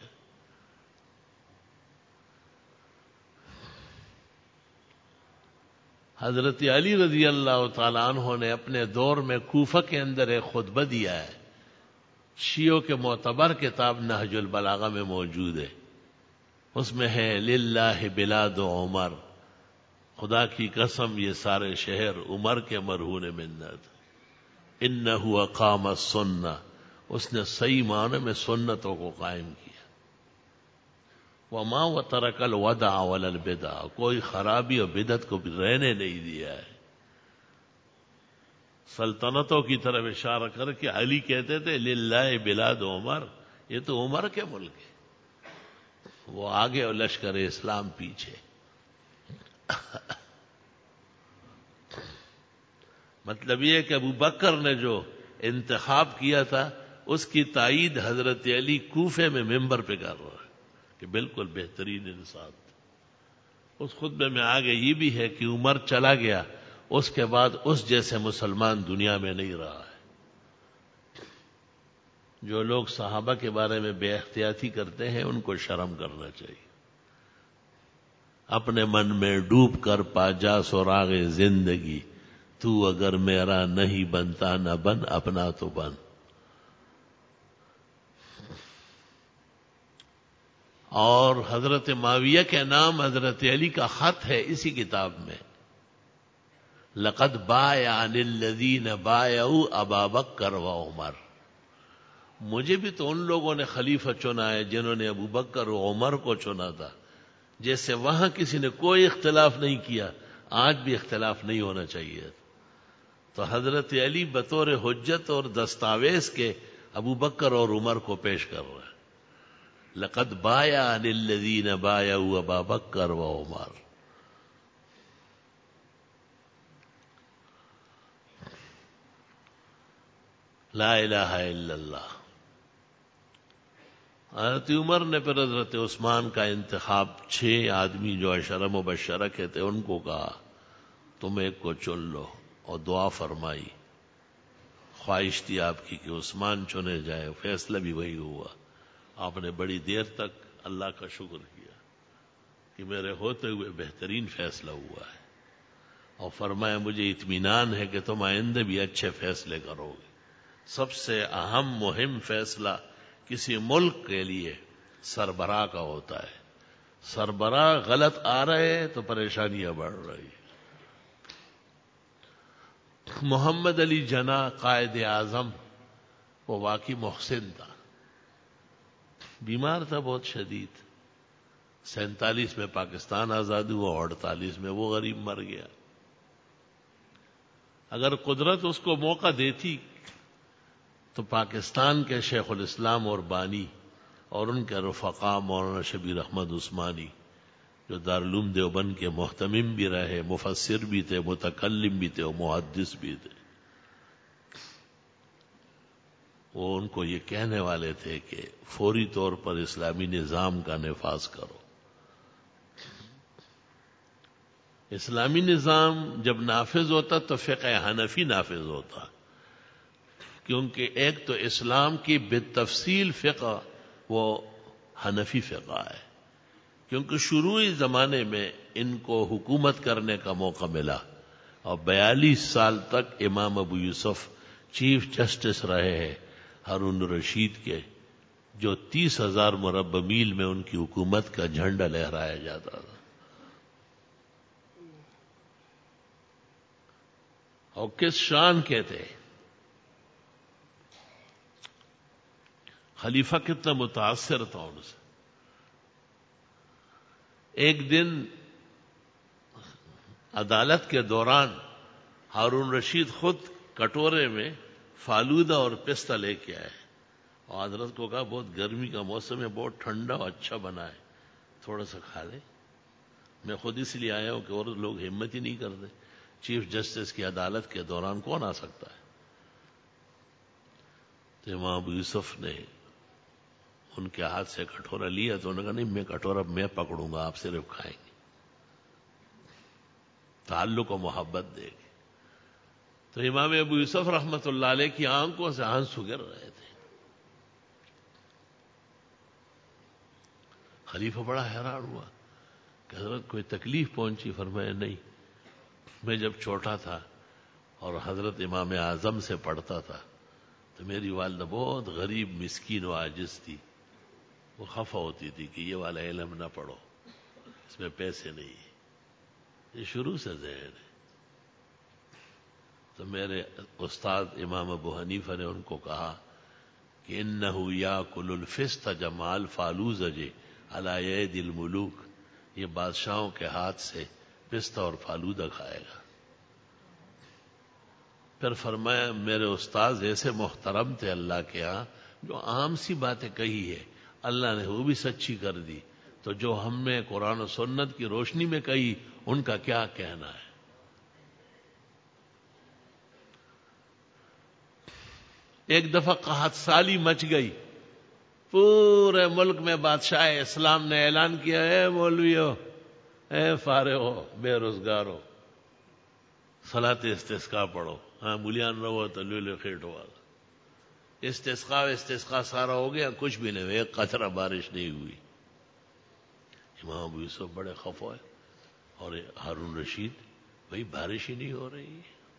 حضرت علی رضی اللہ تعالیٰ عنہ نے اپنے دور میں کوفہ کے اندر ایک خطبہ دیا ہے، شیعوں کے معتبر کتاب نہج البلاغہ میں موجود ہے. اس میں ہے للہ بلاد عمر، خدا کی قسم یہ سارے شہر عمر کے مرہون منت. انہ اقام السنہ، اس نے صحیح معنی میں سنتوں کو قائم کیا. وما وترک الودع ولا البدع، کوئی خرابی اور بدعت کو بھی رہنے نہیں دیا ہے. سلطنتوں کی طرف اشارہ کر کے علی کہتے تھے للہ بلاد عمر، یہ تو عمر کے ملک ہے، وہ آگے اور لشکر اسلام پیچھے. مطلب یہ کہ ابو بکر نے جو انتخاب کیا تھا اس کی تائید حضرت علی کوفے میں ممبر پہ کر رہا ہے کہ بالکل بہترین انسان. اس خطبے میں آگے یہ بھی ہے کہ عمر چلا گیا، اس کے بعد اس جیسے مسلمان دنیا میں نہیں رہا ہے. جو لوگ صحابہ کے بارے میں بے احتیاطی کرتے ہیں ان کو شرم کرنا چاہیے. اپنے من میں ڈوب کر پا جا سراغ زندگی، تو اگر میرا نہیں بنتا نہ بن اپنا تو بن. اور حضرت معاویہ کے نام حضرت علی کا خط ہے اسی کتاب میں، لقد بایعنی الذین بایعوا ابا بکر و عمر. مجھے بھی تو ان لوگوں نے خلیفہ چنا ہے جنہوں نے ابو بکر و عمر کو چنا تھا. جیسے وہاں کسی نے کوئی اختلاف نہیں کیا، آج بھی اختلاف نہیں ہونا چاہیے. تو حضرت علی بطور حجت اور دستاویز کے ابو بکر اور عمر کو پیش کر رہا ہے. لقد بایعنی الذین بایعوا ابا بکر و عمر. لا الہ الا اللہ. حضرت عمر نے پھر حضرت عثمان کا انتخاب چھ آدمی جو عشرہ مبشرہ کے تھے ان کو کہا تم ایک کو چن لو، اور دعا فرمائی. خواہش تھی آپ کی کہ عثمان چنے جائے، فیصلہ بھی وہی ہوا. آپ نے بڑی دیر تک اللہ کا شکر کیا کہ میرے ہوتے ہوئے بہترین فیصلہ ہوا ہے، اور فرمایا مجھے اطمینان ہے کہ تم آئندہ بھی اچھے فیصلے کرو گے. سب سے اہم مہم فیصلہ کسی ملک کے لیے سربراہ کا ہوتا ہے. سربراہ غلط آ رہے تو پریشانیاں بڑھ رہی. محمد علی جناح قائد اعظم وہ واقعی محسن تھا، بیمار تھا بہت شدید. سینتالیس میں پاکستان آزاد ہوا، اڑتالیس میں وہ غریب مر گیا. اگر قدرت اس کو موقع دیتی تو پاکستان کے شیخ الاسلام اور بانی اور ان کے رفقا مولانا شبیر احمد عثمانی جو دارالعلوم دیوبند کے محتمم بھی رہے، مفسر بھی تھے، متکلم بھی تھے اور محدث بھی تھے، وہ ان کو یہ کہنے والے تھے کہ فوری طور پر اسلامی نظام کا نفاذ کرو. اسلامی نظام جب نافذ ہوتا تو فقہ حنفی نافذ ہوتا، کیونکہ ایک تو اسلام کی بالتفصیل فقہ وہ حنفی فقہ ہے، کیونکہ شروعی زمانے میں ان کو حکومت کرنے کا موقع ملا اور بیالیس سال تک امام ابو یوسف چیف جسٹس رہے ہیں ہارون رشید کے، جو تیس ہزار مربع میل میں ان کی حکومت کا جھنڈا لہرایا جاتا تھا. اور کس شان کے تھے، خلیفہ کتنا متاثر تھا ان سے. ایک دن عدالت کے دوران ہارون رشید خود کٹورے میں فالودہ اور پستہ لے کے آئے اور حضرت کو کہا بہت گرمی کا موسم ہے، بہت ٹھنڈا اور اچھا بنا ہے، تھوڑا سا کھا لے. میں خود اس لیے آیا ہوں کہ اور لوگ ہمت ہی نہیں کرتے. چیف جسٹس کی عدالت کے دوران کون آ سکتا ہے؟ تو امام ابو یوسف نے ان کے ہاتھ سے کٹورا لیا تو انہوں نے کہا نہیں، میں کٹورا میں پکڑوں گا، آپ صرف کھائیں گے، تعلق و محبت دے گے. تو امام ابو یوسف رحمت اللہ علیہ کی آنکھوں سے آنسو گر رہے تھے. خلیفہ بڑا حیران ہوا کہ حضرت کوئی تکلیف پہنچی؟ فرمایا نہیں، میں جب چھوٹا تھا اور حضرت امام اعظم سے پڑھتا تھا تو میری والدہ بہت غریب مسکین و عاجز تھی، وہ خفا ہوتی تھی کہ یہ والا علم نہ پڑھو، اس میں پیسے نہیں. یہ شروع سے ذہن ہے. تو میرے استاد امام ابو حنیفہ نے ان کو کہا کہ انہو یاکل الفست جمال فالوزج علی ید الملوک، یہ بادشاہوں کے ہاتھ سے پستہ اور فالودہ کھائے گا. پھر فرمایا میرے استاد ایسے محترم تھے اللہ کے ہاں، جو عام سی باتیں کہی ہے اللہ نے وہ بھی سچی کر دی، تو جو ہم نے قرآن و سنت کی روشنی میں کہی ان کا کیا کہنا ہے. ایک دفعہ قحط سالی مچ گئی، پورے ملک میں بادشاہ اسلام نے اعلان کیا ہے مولویو، اے فارغو، بے روزگارو، صلاۃ استسقاء پڑھو. ہاں ملیان رہو تو لو لو خیٹ ہوا. استسقاء استسقاء سارا ہو گیا، کچھ بھی نہیں، ایک قطرہ بارش نہیں ہوئی. امام ابو یوسف بڑے خفا ہے، اور ہارون رشید بھائی بارش ہی نہیں ہو رہی.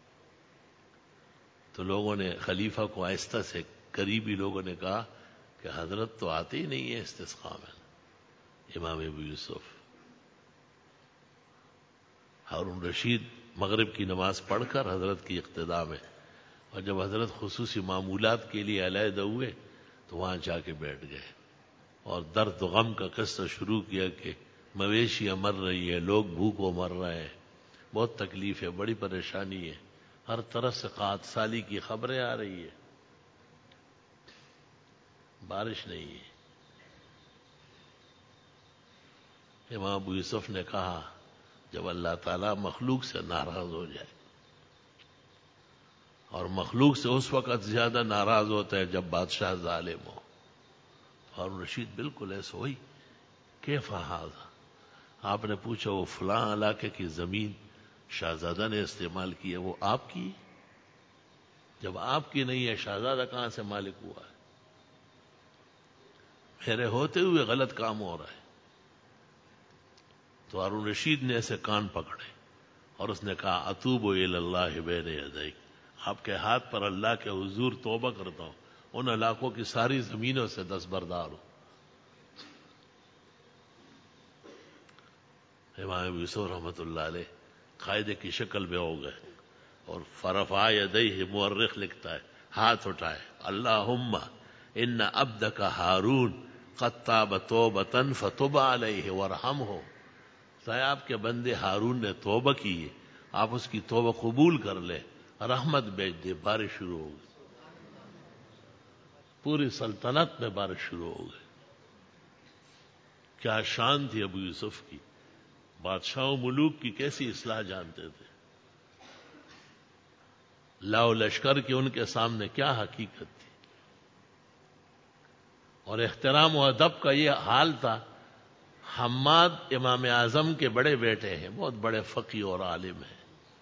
تو لوگوں نے خلیفہ کو آہستہ سے، قریبی لوگوں نے کہا کہ حضرت تو آتے ہی نہیں ہے استسقاء میں. امام ابو یوسف ہارون رشید مغرب کی نماز پڑھ کر حضرت کی اقتداء میں، اور جب حضرت خصوصی معمولات کے لیے علیحدہ ہوئے تو وہاں جا کے بیٹھ گئے اور درد و غم کا قصہ شروع کیا کہ مویشیاں مر رہی ہے، لوگ بھوکوں مر رہے ہیں، بہت تکلیف ہے، بڑی پریشانی ہے، ہر طرف سے قحط سالی کی خبریں آ رہی ہے، بارش نہیں ہے. امام ابو یوسف نے کہا جب اللہ تعالیٰ مخلوق سے ناراض ہو جائے اور مخلوق سے اس وقت زیادہ ناراض ہوتا ہے جب بادشاہ ظالم ہو. ہارون رشید بالکل ایسا ہوئی. کیف ھذا؟ آپ نے پوچھا وہ فلاں علاقے کی زمین شہزادہ نے استعمال کی ہے، وہ آپ کی؟ جب آپ کی نہیں ہے شہزادہ کہاں سے مالک ہوا ہے؟ میرے ہوتے ہوئے غلط کام ہو رہا ہے. تو ہارون رشید نے ایسے کان پکڑے اور اس نے کہا اتوب الی اللہ بین یدیک، آپ کے ہاتھ پر اللہ کے حضور توبہ کرتا ہوں، ان علاقوں کی ساری زمینوں سے دستبردار ہوں. امام ابو یوسف رحمۃ اللہ علیہ قاعدے کی شکل میں ہو گئے اور فرفع یدیہ، مورخ لکھتا ہے ہاتھ اٹھائے، اللہم ان عبدک ہارون قد تاب توبۃ فتب علیہ وارحمہ. آپ کے بندے ہارون نے توبہ کی ہے، آپ اس کی توبہ قبول کر لیں، رحمت بھیج دے. بارش شروع ہو گئی، پوری سلطنت میں بارش شروع ہو گئی. کیا شان تھی ابو یوسف کی، بادشاہوں ملوک کی کیسی اصلاح جانتے تھے. لاؤ لشکر کی ان کے سامنے کیا حقیقت تھی. اور احترام و ادب کا یہ حال تھا. حماد امام اعظم کے بڑے بیٹے ہیں، بہت بڑے فقی اور عالم ہیں.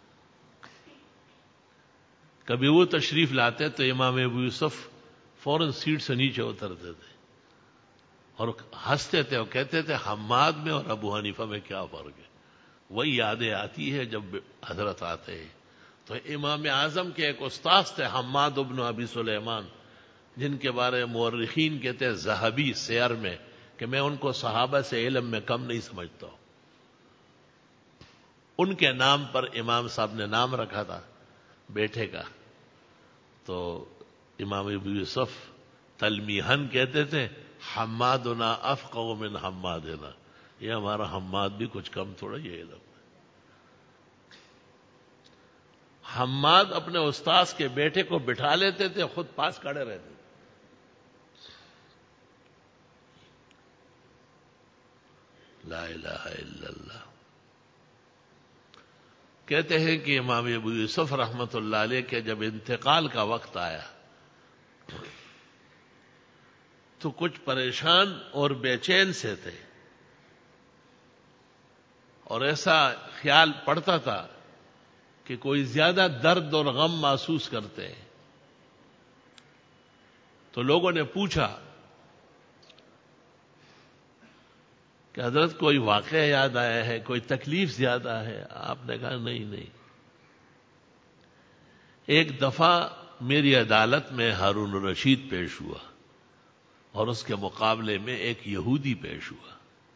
کبھی وہ تشریف لاتے تو امام ابو یوسف فوراً سیٹ سے نیچے اترتے تھے اور ہنستے تھے اور کہتے تھے حماد میں اور ابو حنیفہ میں کیا فرق ہے. وہی یادیں آتی ہے جب حضرت آتے ہیں. تو امام اعظم کے ایک استاد تھے حماد ابن ابی سلیمان، جن کے بارے میں مورخین کہتے ہیں ذہبی سیر میں کہ میں ان کو صحابہ سے علم میں کم نہیں سمجھتا ہوں. ان کے نام پر امام صاحب نے نام رکھا تھا بیٹے کا. تو امام ابو یوسف تلمیحاً کہتے تھے حمادنا افقہ من حمادنا، یہ ہمارا حماد بھی کچھ کم تھوڑا یہ علم. حماد اپنے استاذ کے بیٹے کو بٹھا لیتے تھے، خود پاس کھڑے رہتے تھے. لا الہ الا اللہ. کہتے ہیں کہ امام ابو یوسف رحمت اللہ علیہ کے جب انتقال کا وقت آیا تو کچھ پریشان اور بے چین سے تھے، اور ایسا خیال پڑتا تھا کہ کوئی زیادہ درد اور غم محسوس کرتے ہیں. تو لوگوں نے پوچھا کہ حضرت کوئی واقعہ یاد آیا ہے، کوئی تکلیف زیادہ ہے؟ آپ نے کہا نہیں نہیں. ایک دفعہ میری عدالت میں ہارون الرشید پیش ہوا اور اس کے مقابلے میں ایک یہودی پیش ہوا.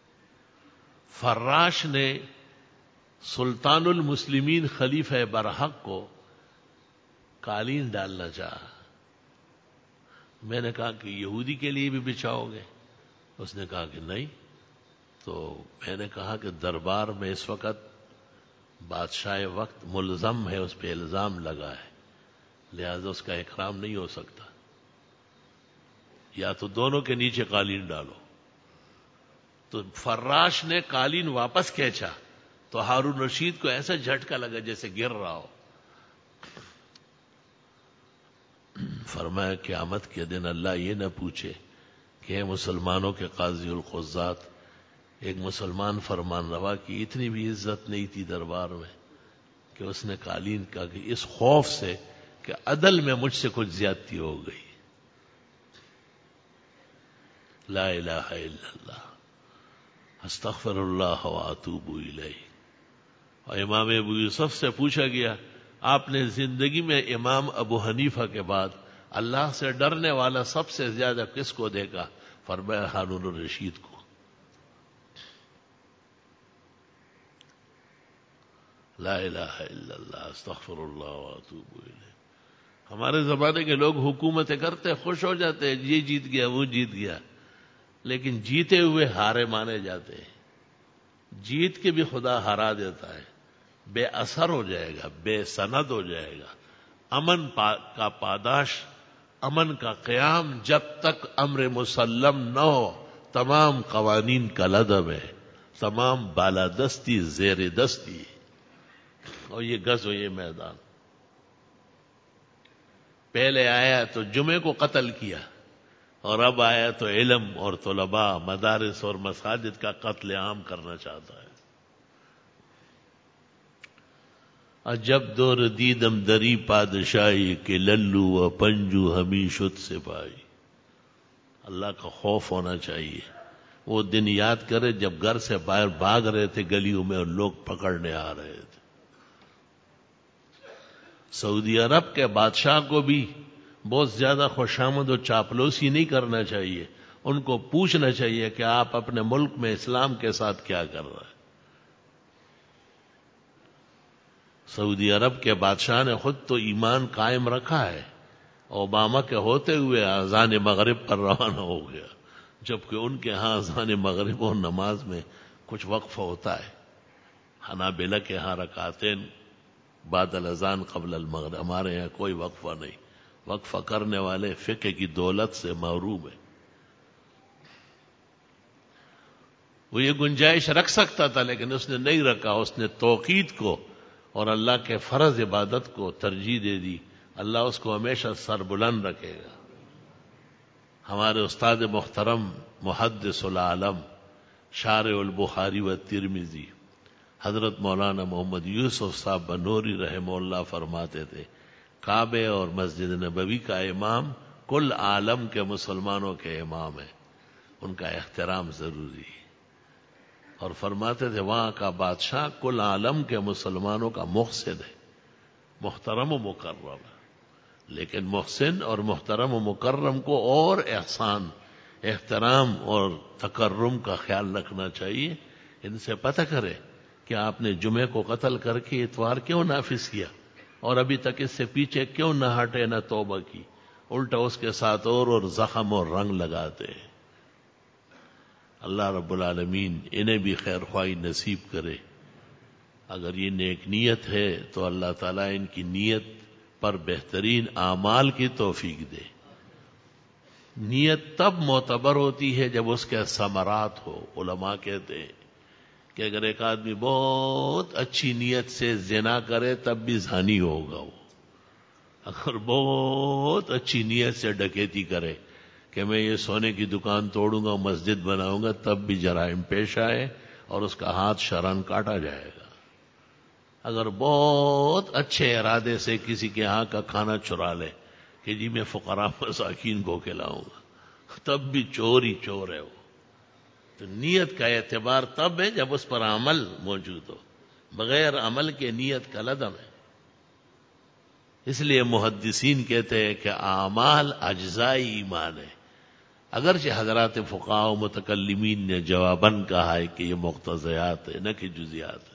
فراش نے سلطان المسلمین خلیفہ برحق کو قالین ڈالنا چاہا. میں نے کہا کہ یہودی کے لیے بھی بچھاؤ گے؟ اس نے کہا کہ نہیں. تو میں نے کہا کہ دربار میں اس وقت بادشاہ وقت ملزم ہے، اس پہ الزام لگا ہے، لہذا اس کا اکرام نہیں ہو سکتا، یا تو دونوں کے نیچے قالین ڈالو. تو فراش نے قالین واپس کھینچا تو ہارون رشید کو ایسا جھٹکا لگا جیسے گر رہا ہو. فرمایا قیامت کے دن اللہ یہ نہ پوچھے کہ اے مسلمانوں کے قاضی القضات، ایک مسلمان فرمان روا کی اتنی بھی عزت نہیں تھی دربار میں کہ اس نے قالین کا کہ اس خوف سے کہ عدل میں مجھ سے کچھ زیادتی ہو گئی. لا الہ الا اللہ، استغفر اللہ واتوب الیہ. اور امام ابو یوسف سے پوچھا گیا آپ نے زندگی میں امام ابو حنیفہ کے بعد اللہ سے ڈرنے والا سب سے زیادہ کس کو دیکھا؟ فرمایا ہارون الرشید کو. لا الہ الا اللہ، استغفر اللہ واتوب الیہ. ہمارے زمانے کے لوگ حکومتیں کرتے خوش ہو جاتے ہیں، یہ جیت گیا وہ جیت گیا، لیکن جیتے ہوئے ہارے مانے جاتے ہیں. جیت کے بھی خدا ہرا دیتا ہے، بے اثر ہو جائے گا، بے سند ہو جائے گا. امن پا کا پاداش، امن کا قیام جب تک امر مسلم نہ ہو تمام قوانین کا لدم ہے، تمام بالادستی زیر دستی. اور یہ گز و یہ میدان پہلے آیا تو جمعے کو قتل کیا، اور اب آیا تو علم اور طلباء، مدارس اور مساجد کا قتل عام کرنا چاہتا ہے۔ عجب دور دیدم دری پادشاہی کہ للو و پنجو ہمی شد سپاہی۔ اللہ کا خوف ہونا چاہیے۔ وہ دن یاد کرے جب گھر سے باہر بھاگ رہے تھے گلیوں میں اور لوگ پکڑنے آ رہے تھے۔ سعودی عرب کے بادشاہ کو بھی بہت زیادہ خوشامد و چاپلوسی نہیں کرنا چاہیے، ان کو پوچھنا چاہیے کہ آپ اپنے ملک میں اسلام کے ساتھ کیا کر رہے ہیں۔ سعودی عرب کے بادشاہ نے خود تو ایمان قائم رکھا ہے، اوباما کے ہوتے ہوئے اذان مغرب پر روانہ ہو گیا، جبکہ ان کے ہاں اذان مغرب اور نماز میں کچھ وقفہ ہوتا ہے۔ حنابلہ کے ہاں رکعتین بعد الاذان قبل المغرب، ہمارے یہاں کوئی وقفہ نہیں۔ وقفہ کرنے والے فقہ کی دولت سے محروم ہے۔ وہ یہ گنجائش رکھ سکتا تھا لیکن اس نے نہیں رکھا، اس نے توقید کو اور اللہ کے فرض عبادت کو ترجیح دے دی۔ اللہ اس کو ہمیشہ سر بلند رکھے گا۔ ہمارے استاد محترم محدث العالم شارح البخاری و ترمذی حضرت مولانا محمد یوسف صاحب بنوری رحمہ اللہ فرماتے تھے، کعبے اور مسجد نبوی کا امام کل عالم کے مسلمانوں کے امام ہے، ان کا احترام ضروری ہے۔ اور فرماتے تھے وہاں کا بادشاہ کل عالم کے مسلمانوں کا محسن ہے، محترم و مکرم ہے، لیکن محسن اور محترم و مکرم کو اور احسان، احترام اور تکرم کا خیال رکھنا چاہیے۔ ان سے پتہ کرے کہ آپ نے جمعے کو قتل کر کے اتوار کیوں نافذ کیا، اور ابھی تک اس سے پیچھے کیوں نہ ہٹے نہ توبہ کی، الٹا اس کے ساتھ اور اور زخم اور رنگ لگاتے ہیں۔ اللہ رب العالمین انہیں بھی خیر خواہی نصیب کرے۔ اگر یہ نیک نیت ہے تو اللہ تعالیٰ ان کی نیت پر بہترین اعمال کی توفیق دے۔ نیت تب معتبر ہوتی ہے جب اس کے ثمرات ہو۔ علماء کہتے ہیں کہ اگر ایک آدمی بہت اچھی نیت سے زنا کرے تب بھی زانی ہوگا، وہ اگر بہت اچھی نیت سے ڈکیتی کرے کہ میں یہ سونے کی دکان توڑوں گا مسجد بناؤں گا تب بھی جرائم پیش آئے اور اس کا ہاتھ شران کاٹا جائے گا۔ اگر بہت اچھے ارادے سے کسی کے ہاں کا کھانا چرا لے کہ جی میں فقراء مساکین کو کھلاؤں گا تب بھی چور ہی چور ہے وہ۔ تو نیت کا اعتبار تب ہے جب اس پر عمل موجود ہو، بغیر عمل کے نیت کا لدم ہے۔ اس لیے محدثین کہتے ہیں کہ اعمال اجزائی ایمان ہے، اگرچہ حضرات فقہاء و متکلمین نے جواباً کہا ہے کہ یہ مقتضیات ہے نہ کہ جزیات ہے۔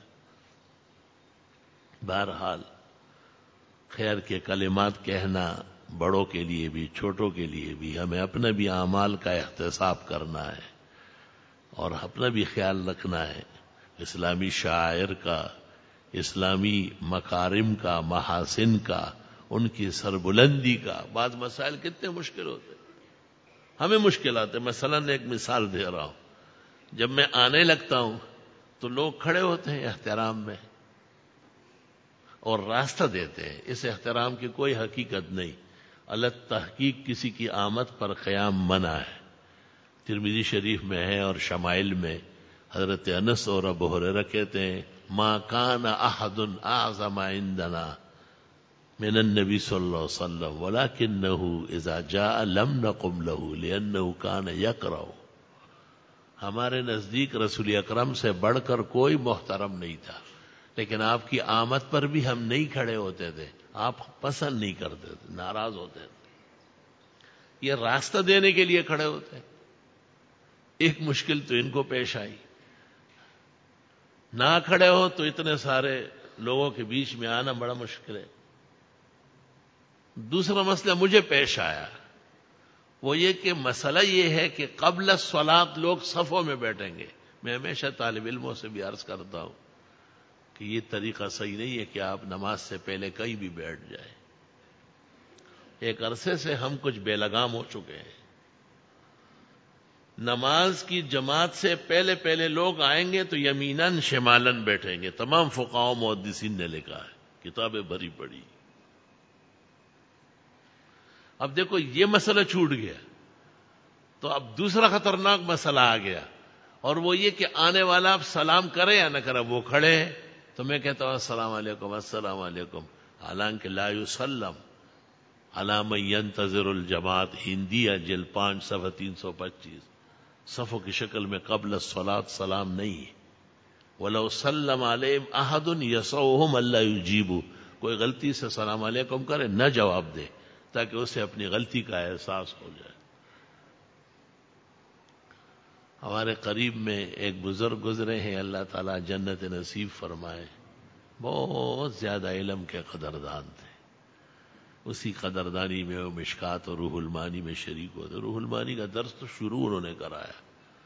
بہرحال خیر کے کلمات کہنا بڑوں کے لیے بھی چھوٹوں کے لیے بھی، ہمیں اپنے بھی اعمال کا احتساب کرنا ہے اور اپنا بھی خیال رکھنا ہے، اسلامی شاعر کا، اسلامی مکارم کا، محاسن کا، ان کی سربلندی کا۔ بعض مسائل کتنے مشکل ہوتے ہیں، ہمیں مشکلات ہیں۔ مثلا ایک مثال دے رہا ہوں، جب میں آنے لگتا ہوں تو لوگ کھڑے ہوتے ہیں احترام میں اور راستہ دیتے ہیں، اس احترام کی کوئی حقیقت نہیں۔ الگ تحقیق کسی کی آمد پر قیام منع ہے۔ ترمذی شریف میں ہے اور شمائل میں حضرت انس اور ابو ہریرہ کہتے ہیں ما کان احد اعظم عندنا من النبی صلی اللہ علیہ وسلم ولکنہ اذا جاء لم نقم له لانہ کان یکرہ۔ ہمارے نزدیک رسول اکرم سے بڑھ کر کوئی محترم نہیں تھا، لیکن آپ کی آمد پر بھی ہم نہیں کھڑے ہوتے تھے، آپ پسند نہیں کرتے تھے، ناراض ہوتے تھے۔ یہ راستہ دینے کے لیے کھڑے ہوتے ہیں۔ ایک مشکل تو ان کو پیش آئی، نہ کھڑے ہو تو اتنے سارے لوگوں کے بیچ میں آنا بڑا مشکل ہے۔ دوسرا مسئلہ مجھے پیش آیا، وہ یہ کہ مسئلہ یہ ہے کہ قبل الصلاۃ لوگ صفوں میں بیٹھیں گے۔ میں ہمیشہ طالب علموں سے بھی عرض کرتا ہوں کہ یہ طریقہ صحیح نہیں ہے کہ آپ نماز سے پہلے کہیں بھی بیٹھ جائیں۔ ایک عرصے سے ہم کچھ بے لگام ہو چکے ہیں۔ نماز کی جماعت سے پہلے پہلے لوگ آئیں گے تو یمیناً شمالاً بیٹھیں گے، تمام فقہاء و محدثین نے لکھا ہے، کتابیں بھری پڑی۔ اب دیکھو یہ مسئلہ چھوٹ گیا تو اب دوسرا خطرناک مسئلہ آ گیا، اور وہ یہ کہ آنے والا اب سلام کرے یا نہ کرے، وہ کھڑے ہیں تو میں کہتا ہوں السلام علیکم السلام علیکم، حالانکہ لا یسلم علی من ینتظر الجماعت، ہندیہ جلد پانچ صفحہ تین سو پچیس، صفوں کی شکل میں قبل الصلاۃ سلام نہیں ہے۔ وَلَوْ سَلَّمَ عَلَيْهِمْ أَحَدٌ يَسَعُهُمْ أَلَّا يُجِيبُوا، کوئی غلطی سے سلام علیکم کرے نہ جواب دے تاکہ اسے اپنی غلطی کا احساس ہو جائے۔ ہمارے قریب میں ایک بزرگ گزرے ہیں، اللہ تعالیٰ جنت نصیب فرمائے، بہت زیادہ علم کے قدردان تھے۔ اسی قدردانی میں وہ مشکات اور روح المانی میں شریک ہوتے۔ روح المانی کا درس تو شروع انہوں نے کرایا۔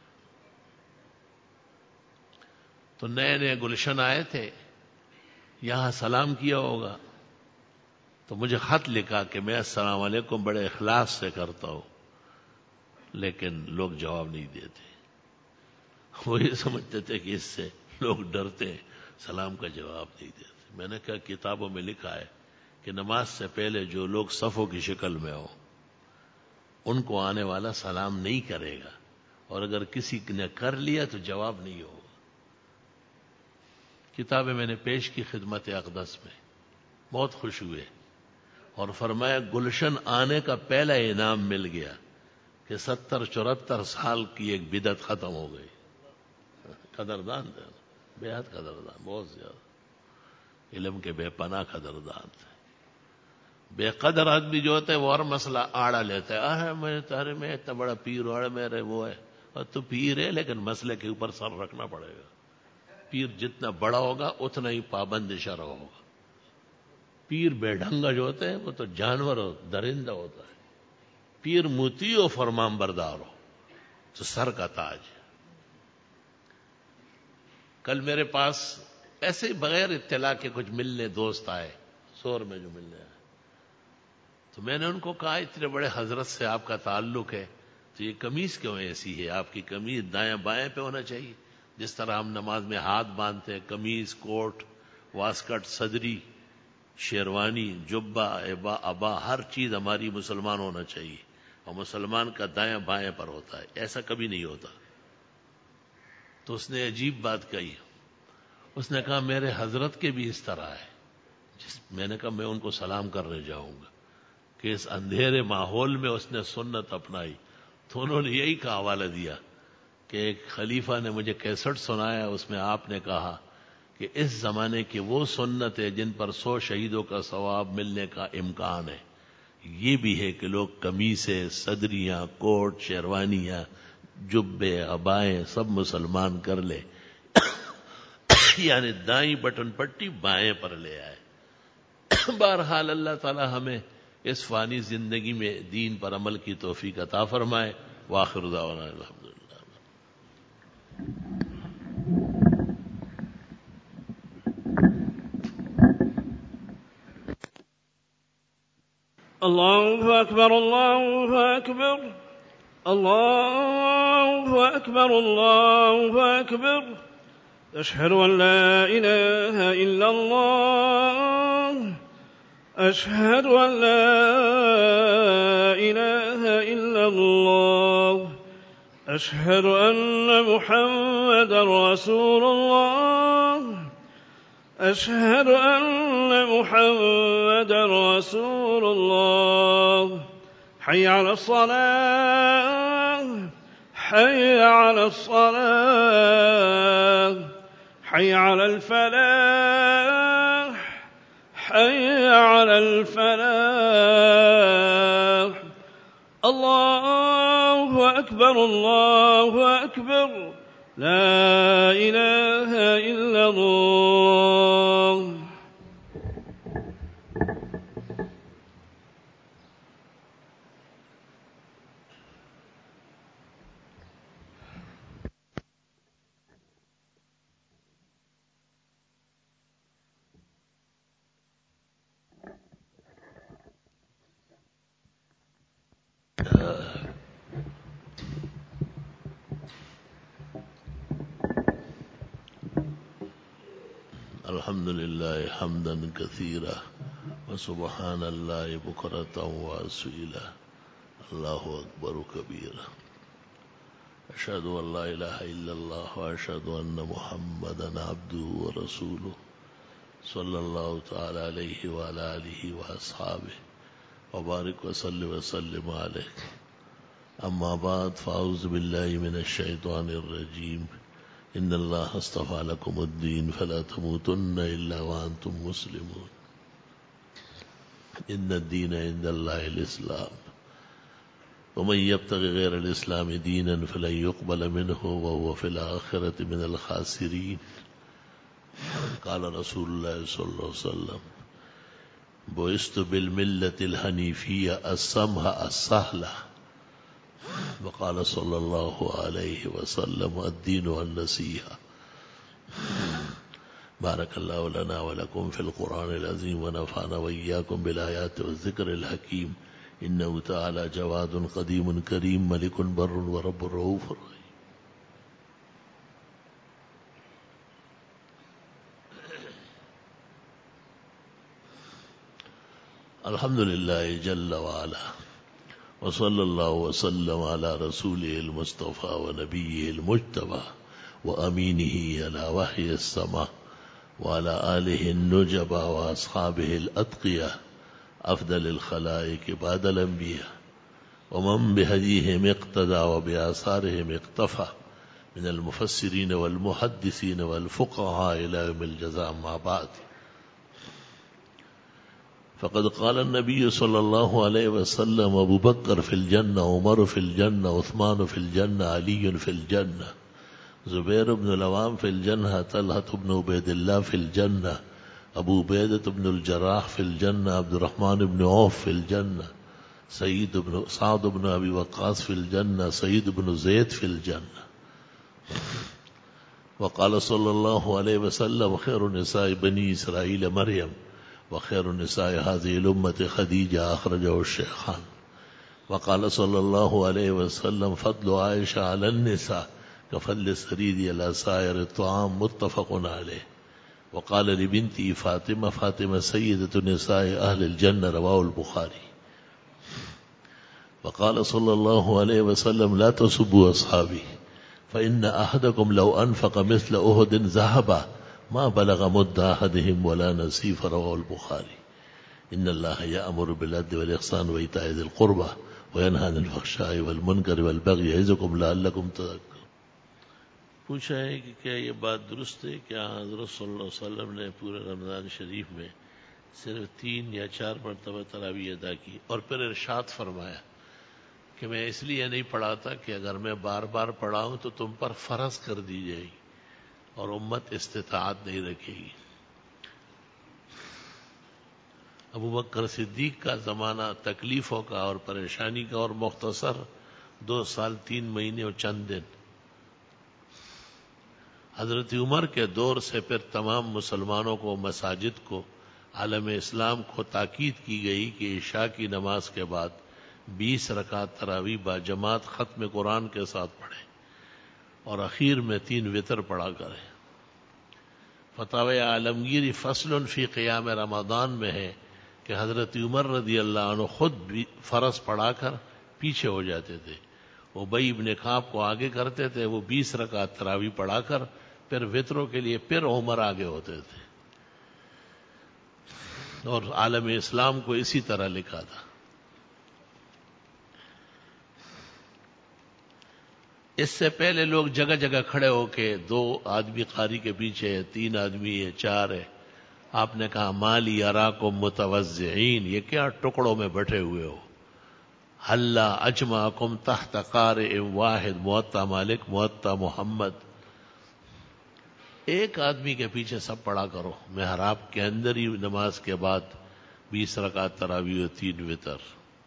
تو نئے نئے گلشن آئے تھے، یہاں سلام کیا ہوگا تو مجھے خط لکھا کہ میں السلام علیکم بڑے اخلاص سے کرتا ہوں، لیکن لوگ جواب نہیں دیتے۔ وہ یہ سمجھتے تھے کہ اس سے لوگ ڈرتے ہیں، سلام کا جواب نہیں دیتے۔ میں نے کہا کتابوں میں لکھا ہے کہ نماز سے پہلے جو لوگ صفوں کی شکل میں ہو ان کو آنے والا سلام نہیں کرے گا، اور اگر کسی نے کر لیا تو جواب نہیں ہوگا۔ کتابیں میں نے پیش کی خدمت اقدس میں، بہت خوش ہوئے اور فرمایا گلشن آنے کا پہلا انعام مل گیا کہ ستر چورہتر سال کی ایک بدعت ختم ہو گئی۔ قدردان تھے، بے حد قدردان، بہت زیادہ علم کے بے پناہ قدردان تھے۔ بے قدر آدمی جو ہوتا ہے وہ ہر مسئلہ آڑا لیتا ہے، ارے میں تارے میں اتنا بڑا پیر ہوں، میرے وہ ہے، اور تو پیر ہے لیکن مسئلے کے اوپر سر رکھنا پڑے گا۔ پیر جتنا بڑا ہوگا اتنا ہی پابند شرع ہوگا۔ پیر بے ڈھنگا جو ہوتا ہے وہ تو جانور ہو، درندہ ہوتا ہے۔ پیر مطیع و فرمان بردار ہو تو سر کا تاج ہے۔ کل میرے پاس ایسے ہی بغیر اطلاع کے کچھ ملنے دوست آئے، سور میں جو ملنے آئے، تو میں نے ان کو کہا اتنے بڑے حضرت سے آپ کا تعلق ہے تو یہ قمیض کیوں ایسی ہے؟ آپ کی قمیض دائیں بائیں پہ ہونا چاہیے، جس طرح ہم نماز میں ہاتھ باندھتے ہیں، قمیض، کوٹ، واسکٹ، صدری، شیروانی، جبہ، ابا ابا، ہر چیز ہماری مسلمان ہونا چاہیے، اور مسلمان کا دائیں بائیں پر ہوتا ہے، ایسا کبھی نہیں ہوتا۔ تو اس نے عجیب بات کہی، اس نے کہا میرے حضرت کے بھی اس طرح ہے۔ جس میں نے کہا میں ان کو سلام کرنے جاؤں گا کہ اس اندھیرے ماحول میں اس نے سنت اپنائی، تو انہوں نے یہی کا حوالہ دیا کہ ایک خلیفہ نے مجھے کیسٹ سنایا، اس میں آپ نے کہا کہ اس زمانے کی وہ سنت ہے جن پر سو شہیدوں کا ثواب ملنے کا امکان ہے، یہ بھی ہے کہ لوگ قمیصیں، صدریاں، کوٹ، شیروانیاں، جبے، عبائیں سب مسلمان کر لے، یعنی دائیں بٹن پٹی بائیں پر لے آئے۔ بہرحال اللہ تعالی ہمیں اس فانی زندگی میں دین پر عمل کی توفیق عطا فرمائے۔ وآخر دعوانا الحمدللہ۔ الله أكبر الله أكبر الله أكبر الله أكبر أشهد أن لا إله إلا الله أشهد أن لا إله إلا الله أشهد أن محمدا رسول الله أشهد أن محمدا رسول الله حي على الصلاة حي على الصلاة حي على الفلاح حي على الفلاح الله أكبر الله أكبر لا إله إلا الله. الحمد لله حمدا كثيرا وسبحان الله بكرة وأصيلا الله أكبر كبيرا أشهد أن لا إله إلا الله وأشهد أن محمدا عبده ورسوله صلى الله تعالى عليه وعلى آله وأصحابه وبارك وصل وسلم عليه أما بعد فأعوذ بالله من الشيطان الرجيم إن الله اصطفى لكم الدين فلا تموتن إلا وأنتم مسلمون إن الدين عند الله الإسلام ومن يبتغي غير الإسلام دينا فلن يقبل منه وهو في الآخرة من الخاسرين قال رسول الله صلى الله عليه وسلم بعثت بالملة الحنيفية السمحة السهلة وقال صلى الله عليه وسلم الدين النصيحة بارك الله لنا ولكم في القرآن العظيم ونفعنا وإياكم بالآيات والذكر الحكيم إنه تعالى جواد قديم كريم ملك بر ورب رؤوف رحيم. الحمد لله جل وعلا وصلى الله وسلم على رسوله المصطفى ونبيه المجتبى وأمينه على وحي السماء وعلى آله النجبى وأصحابه الأتقياء أفضل الخلائق بعد الأنبياء ومن بهديهم اقتدى وبآثارهم اقتفى من المفسرين والمحدثين والفقهاء إلى يوم الجزاء ما بعد. فقد قال النبي صلى الله عليه وسلم أبو بكر في الجنة عمر في الجنة عثمان في الجنة علي في الجنة زبير بن العوام في الجنة طلحة بن عبيد الله في الجنة ابو عبیدہ بن الجراح في الجنة عبد الرحمن بن عوف في الجنة سعيد بن سعد بن ابي وقاص في الجنة سعيد بن زيد في الجنة. وقال صلى الله عليه وسلم خير نساء بني اسرائيل مريم وخير نساء هذه الأمة خديجة أخرجه الشيخان. وقال صلى الله عليه وسلم فضل عائشة على النساء كفضل الثريد على سائر الطعام متفق عليه. وقال لبنته فاطمة فاطمة سيدة نساء أهل الجنة رواه البخاري. وقال صلى الله عليه وسلم لا تسبوا أصحابي فإن أحدكم لو أنفق مثل أحد ذهبا ما بلغ مد أحدهم ولا نصيف رواه البخاري. إن الله يأمر بالعدل والإحسان وإيتاء ذي القربى وينهى عن الفحشاء والمنكر والبغي يعظكم لعلكم تذكرون. پوچھا ہے کہ کیا یہ بات درست ہے کہ حضرت صلی اللہ علیہ وسلم نے پورے رمضان شریف میں صرف تین یا چار مرتبہ تراویح ادا کی اور پھر ارشاد فرمایا کہ میں اس لیے نہیں پڑھاتا کہ اگر میں بار بار پڑھاؤں تو تم پر فرض کر دی جائے گی اور امت استطاعت نہیں رکھے گی. ابو بکر صدیق کا زمانہ تکلیفوں کا اور پریشانی کا اور مختصر دو سال تین مہینے اور چند دن. حضرت عمر کے دور سے پھر تمام مسلمانوں کو مساجد کو عالم اسلام کو تاکید کی گئی کہ عشاء کی نماز کے بعد بیس رکعت تراویح با جماعت ختم قرآن کے ساتھ پڑھیں اور اخیر میں تین وتر پڑھا کریں. فتاوی عالمگیری فصل فی قیام رمضان میں ہے کہ حضرت عمر رضی اللہ عنہ خود بھی فرض پڑھا کر پیچھے ہو جاتے تھے. ابی ابن کعب کو آگے کرتے تھے, وہ بیس رکعت تراویح پڑھا کر پھر وتروں کے لیے پھر عمر آگے ہوتے تھے اور عالم اسلام کو اسی طرح لکھا تھا. اس سے پہلے لوگ جگہ جگہ کھڑے ہو کے دو آدمی قاری کے پیچھے ہے, تین آدمی ہے, چار ہے. آپ نے کہا مالی اراکم متوزعین, یہ کیا ٹکڑوں میں بیٹھے ہوئے ہو. حلا اجمعکم تحت قارئ واحد, موطا مالک موطا محمد. ایک آدمی کے پیچھے سب پڑھا کرو. محراب کے اندر ہی نماز کے بعد بیس رکعت تراویح و تین وتر.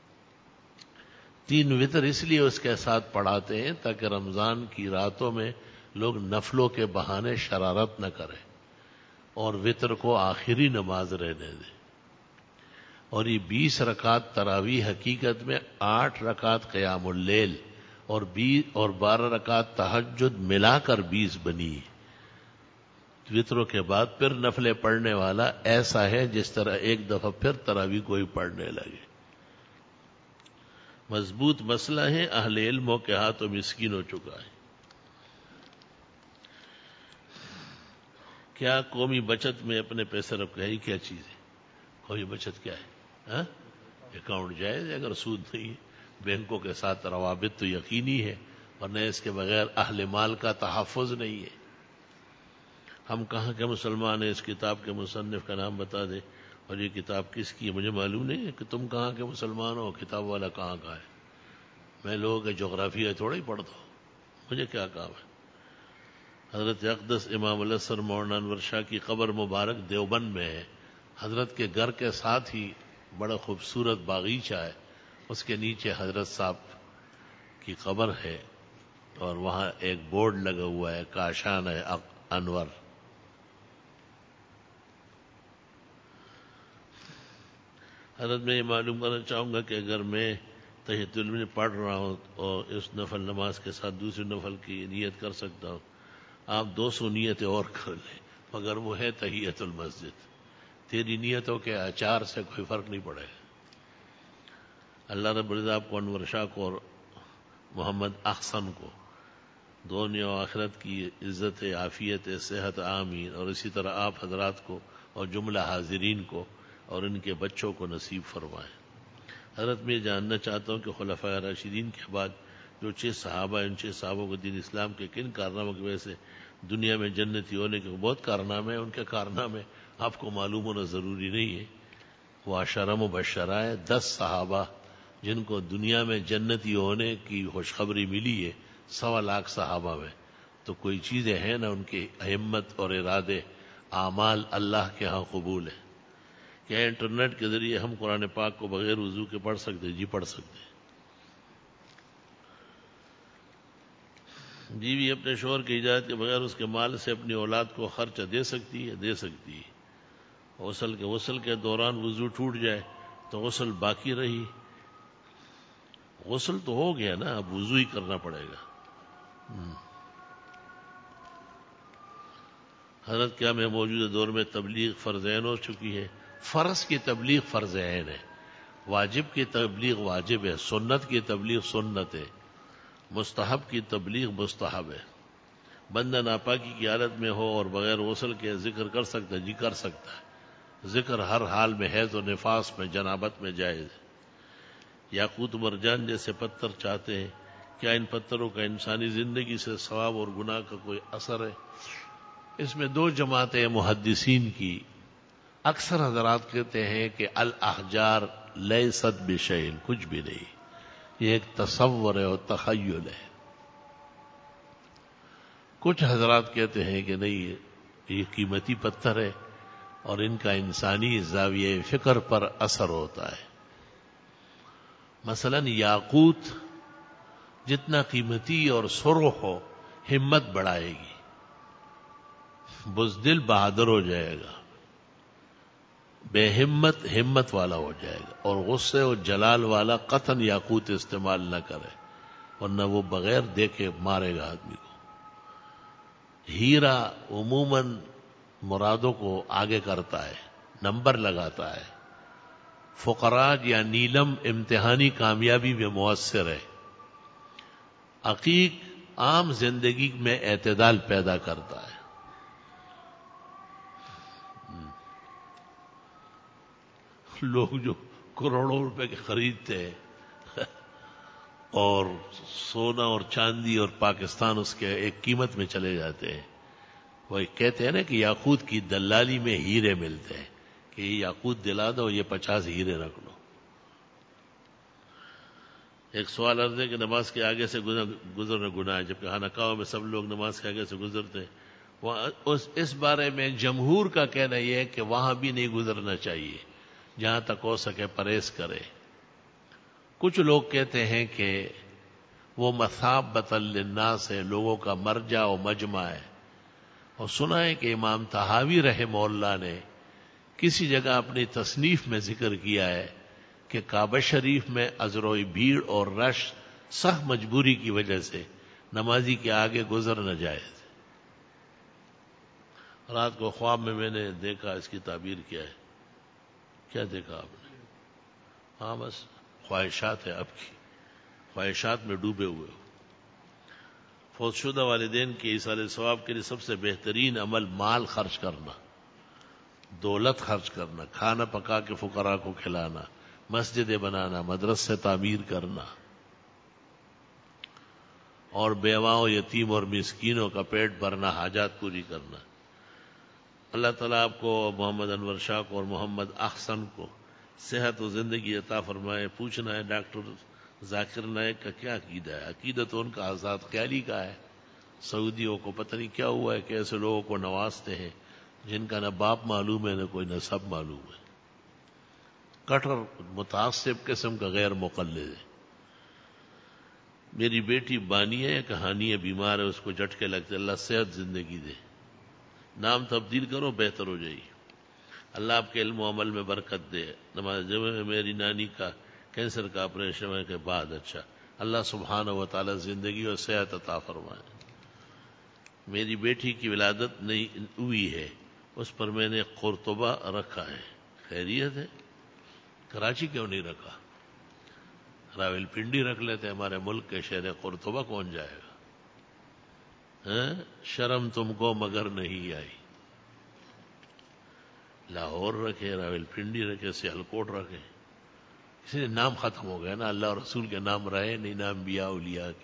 تین وتر اس لیے اس کے ساتھ پڑھاتے ہیں تاکہ رمضان کی راتوں میں لوگ نفلوں کے بہانے شرارت نہ کریں اور وتر کو آخری نماز رہنے دیں. اور یہ بیس رکعت تراویح حقیقت میں آٹھ رکعت قیام اللیل اور بیس اور بارہ رکعت تہجد ملا کر بیس بنی. وطروں کے بعد پھر نفلیں پڑھنے والا ایسا ہے جس طرح ایک دفعہ پھر تراویح کوئی پڑھنے لگے. مضبوط مسئلہ ہے، اہل علموں کے ہاتھوں مسکین ہو چکا ہے. کیا قومی بچت میں اپنے پیسے رکھا ہے؟ کیا چیز ہے قومی بچت؟ کیا ہے؟ ہاں؟ اکاؤنٹ جائز ہے اگر سود نہیں ہے. بینکوں کے ساتھ روابط تو یقینی ہے، ورنہ اس کے بغیر اہل مال کا تحفظ نہیں ہے. ہم کہاں کے مسلمان ہیں؟ اس کتاب کے مصنف کا نام بتا دے، اور یہ کتاب کس کی ہے. مجھے معلوم نہیں ہے کہ تم کہاں کے مسلمان ہو، کتاب والا کہاں کا ہے. میں لوگوں کے جغرافیہ تھوڑا ہی پڑھتا ہوں، مجھے کیا کام ہے. حضرت اقدس امام الحسن مولانا انور شاہ کی قبر مبارک دیوبند میں ہے. حضرت کے گھر کے ساتھ ہی بڑا خوبصورت باغیچہ ہے، اس کے نیچے حضرت صاحب کی قبر ہے، اور وہاں ایک بورڈ لگا ہوا ہے کاشان ہے انور. حضرت میں یہ معلوم کرنا چاہوں گا کہ اگر میں تحیۃ المسجد پڑھ رہا ہوں اور اس نفل نماز کے ساتھ دوسری نفل کی نیت کر سکتا ہوں. آپ دو سو نیتیں اور کر لیں، مگر وہ ہے تحیۃ المسجد. تیری نیتوں کے اچار سے کوئی فرق نہیں پڑے. اللہ رب العزت آپ کو انور شاہ کو اور محمد احسن کو دنیا و آخرت کی عزت، عافیت، صحت آمین. اور اسی طرح آپ حضرات کو اور جملہ حاضرین کو اور ان کے بچوں کو نصیب فرمائیں. حضرت میں یہ جاننا چاہتا ہوں کہ خلفائے راشدین کے بعد جو چھ صحابہ، ان چھ صحابوں کو دین اسلام کے کن کارناموں کی وجہ سے دنیا میں جنتی ہونے کے بہت کارنامے ہیں. ان کے کارنامے آپ کو معلوم ہونا ضروری نہیں ہے. وہ عشرہ مبشرہ ہے، دس صحابہ جن کو دنیا میں جنتی ہونے کی خوشخبری ملی ہے سوا لاکھ صحابہ میں. تو کوئی چیزیں ہیں نا ان کی ہمت اور ارادے، اعمال اللہ کے ہاں قبول ہے. کیا انٹرنیٹ کے ذریعے ہم قرآن پاک کو بغیر وضو کے پڑھ سکتے؟ جی پڑھ سکتے ہیں. بیوی اپنے شوہر کی اجازت کے بغیر اس کے مال سے اپنی اولاد کو خرچہ دے سکتی ہے؟ دے سکتی ہے. غسل کے غسل کے دوران وضو ٹوٹ جائے تو غسل باقی رہی. غسل تو ہو گیا نا، اب وضو ہی کرنا پڑے گا. حضرت کیا میں موجودہ دور میں تبلیغ فرض عین ہو چکی ہے؟ فرض کی تبلیغ فرض عین ہے، واجب کی تبلیغ واجب ہے، سنت کی تبلیغ سنت ہے، مستحب کی تبلیغ مستحب ہے. بندہ ناپاکی کی حالت میں ہو اور بغیر غسل کے ذکر کر سکتا ہے؟ جی کر سکتا ہے. ذکر ہر حال میں حیض و نفاس میں، جنابت میں جائز ہے. یاقوت مرجان جیسے پتھر چاہتے ہیں، کیا ان پتھروں کا انسانی زندگی سے ثواب اور گناہ کا کوئی اثر ہے؟ اس میں دو جماعتیں محدثین کی. اکثر حضرات کہتے ہیں کہ الاحجار لیست بشیء، کچھ بھی نہیں، یہ ایک تصور ہے اور تخیل ہے. کچھ حضرات کہتے ہیں کہ نہیں، یہ قیمتی پتھر ہے اور ان کا انسانی زاویہ فکر پر اثر ہوتا ہے. مثلا یاقوت جتنا قیمتی اور سرخ ہو ہمت بڑھائے گی، بزدل بہادر ہو جائے گا، بے ہمت ہمت والا ہو جائے گا. اور غصے اور جلال والا قطعاً یاقوت استعمال نہ کرے، ورنہ وہ بغیر دیکھے مارے گا آدمی کو. ہیرا عموماً مرادوں کو آگے کرتا ہے، نمبر لگاتا ہے. فقراج یا نیلم امتحانی کامیابی میں مؤثر ہے. عقیق عام زندگی میں اعتدال پیدا کرتا ہے. لوگ جو کروڑوں روپے کے خریدتے ہیں اور سونا اور چاندی اور پاکستان اس کے ایک قیمت میں چلے جاتے ہیں، وہ کہتے ہیں نا کہ یاقوت کی دلالی میں ہیرے ملتے ہیں، کہ یہ یاقوت دلا دو، یہ پچاس ہیرے رکھ لو. ایک سوال عرض ہے کہ نماز کے آگے سے گزرنا گناہ ہے، جبکہ خانقاہوں میں سب لوگ نماز کے آگے سے گزرتے ہیں. اس بارے میں جمہور کا کہنا یہ ہے کہ وہاں بھی نہیں گزرنا چاہیے، جہاں تک ہو سکے پرہیز کرے. کچھ لوگ کہتے ہیں کہ وہ مثابۃ للناس ہے، لوگوں کا مرجع و مجمع ہے. اور سنا ہے کہ امام طحاوی رحمہ اللہ نے کسی جگہ اپنی تصنیف میں ذکر کیا ہے کہ کعبہ شریف میں ازروئی بھیڑ اور رش سخت مجبوری کی وجہ سے نمازی کے آگے گزر نہ جائے. رات کو خواب میں میں نے دیکھا، اس کی تعبیر کیا ہے؟ کیا دیکھا آپ نے؟ ہاں بس خواہشات ہے، اب کی خواہشات میں ڈوبے ہوئے ہو۔ فوت شدہ والدین کے ایصال ثواب کے لیے سب سے بہترین عمل مال خرچ کرنا، دولت خرچ کرنا، کھانا پکا کے فقراء کو کھلانا، مسجدیں بنانا، مدرسے تعمیر کرنا، اور بیواؤں، یتیم اور مسکینوں کا پیٹ بھرنا، حاجات پوری کرنا۔ اللہ تعالیٰ آپ کو، محمد انور شاہ کو اور محمد احسن کو صحت و زندگی عطا فرمائے۔ پوچھنا ہے ڈاکٹر ذاکر نائک کا کیا عقیدہ ہے؟ عقیدہ تو ان کا آزاد خیالی کا ہے۔ سعودیوں کو پتہ نہیں کیا ہوا ہے کہ ایسے لوگوں کو نوازتے ہیں جن کا نہ باپ معلوم ہے نہ کوئی نسب معلوم ہے۔ کٹر متعصب قسم کا غیر مقلد ہے۔ میری بیٹی بانی ہے، کہانی ہے، بیمار ہے، اس کو جھٹکے لگتے، اللہ صحت زندگی دے۔ نام تبدیل کرو، بہتر ہو جائے گی۔ اللہ آپ کے علم و عمل میں برکت دے۔ نماز جمعہ میں میری نانی کا کینسر کا آپریشن کے بعد اچھا، اللہ سبحانہ و تعالی زندگی اور صحت عطا فرمائے۔ میری بیٹی کی ولادت نہیں ہوئی ہے، اس پر میں نے قرطبہ رکھا ہے، خیریت ہے؟ کراچی کیوں نہیں رکھا؟ راول پنڈی رکھ لیتے، ہمارے ملک کے شہر قرطبہ کون جائے گا؟ ہاں؟ شرم تم کو مگر نہیں آئی۔ لاہور رکھے، راول پنڈی رکھے، سیالکوٹ رکھے، اس لیے نام ختم ہو گیا نا، اللہ اور رسول کے نام رہے نہیں، نام انبیاء اولیاء کے۔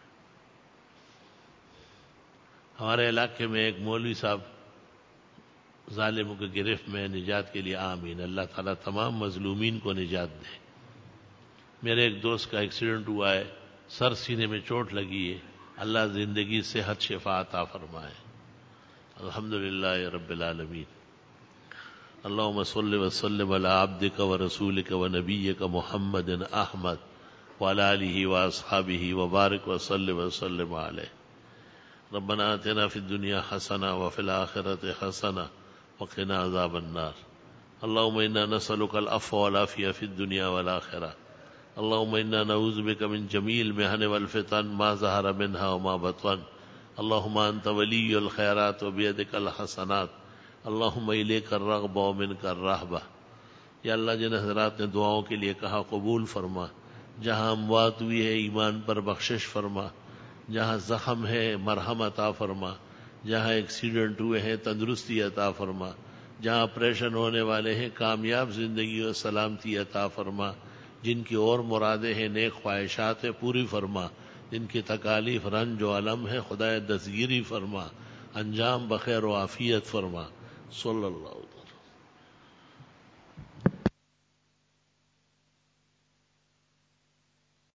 ہمارے علاقے میں ایک مولوی صاحب ظالموں کے گرفت میں، نجات کے لیے آمین، اللہ تعالیٰ تمام مظلومین کو نجات دے۔ میرے ایک دوست کا ایکسیڈنٹ ہوا ہے، سر سینے میں چوٹ لگی ہے، اللہ زندگی صحت شفا عطا فرمائے۔ الحمدللہ رب العالمین۔ اللہم صل وسلم علی عبدک ورسولک ونبیک محمد احمد وعلی آلہ واصحابہ وبارک وسلم وسلم علیہ۔ ربنا آتنا فی الدنیا حسنہ وفی الآخرۃ حسنہ وقنا عذاب النار۔ اللہم انا نسألک العفو والعافیہ فی الدنیا والآخرہ۔ اللہم انا نعوذ بک من جمیع المحن والفتن ما ظہر منہا وما بطن۔ اللہم انت ولی الخیرات وبیدک الحسنات، اللہم الیک الرغبہ ومنک الرہبہ۔ یا اللہ جن حضرات نے دعاؤں کے لیے کہا قبول فرما، جہاں اموات ہوئی ہے ایمان پر بخشش فرما، جہاں زخم ہے مرہم عطا فرما، جہاں ایکسیڈنٹ ہوئے ہیں تندرستی عطا فرما، جہاں آپریشن ہونے والے ہیں کامیاب زندگی اور سلامتی عطا فرما، جن کی اور مرادیں ہیں نیک خواہشات ہیں پوری فرما، جن کی تکالیف رنج و علم ہے خدائے دستگیری فرما، انجام بخیر و عافیت فرما۔ صلی اللہ علیہ وسلم۔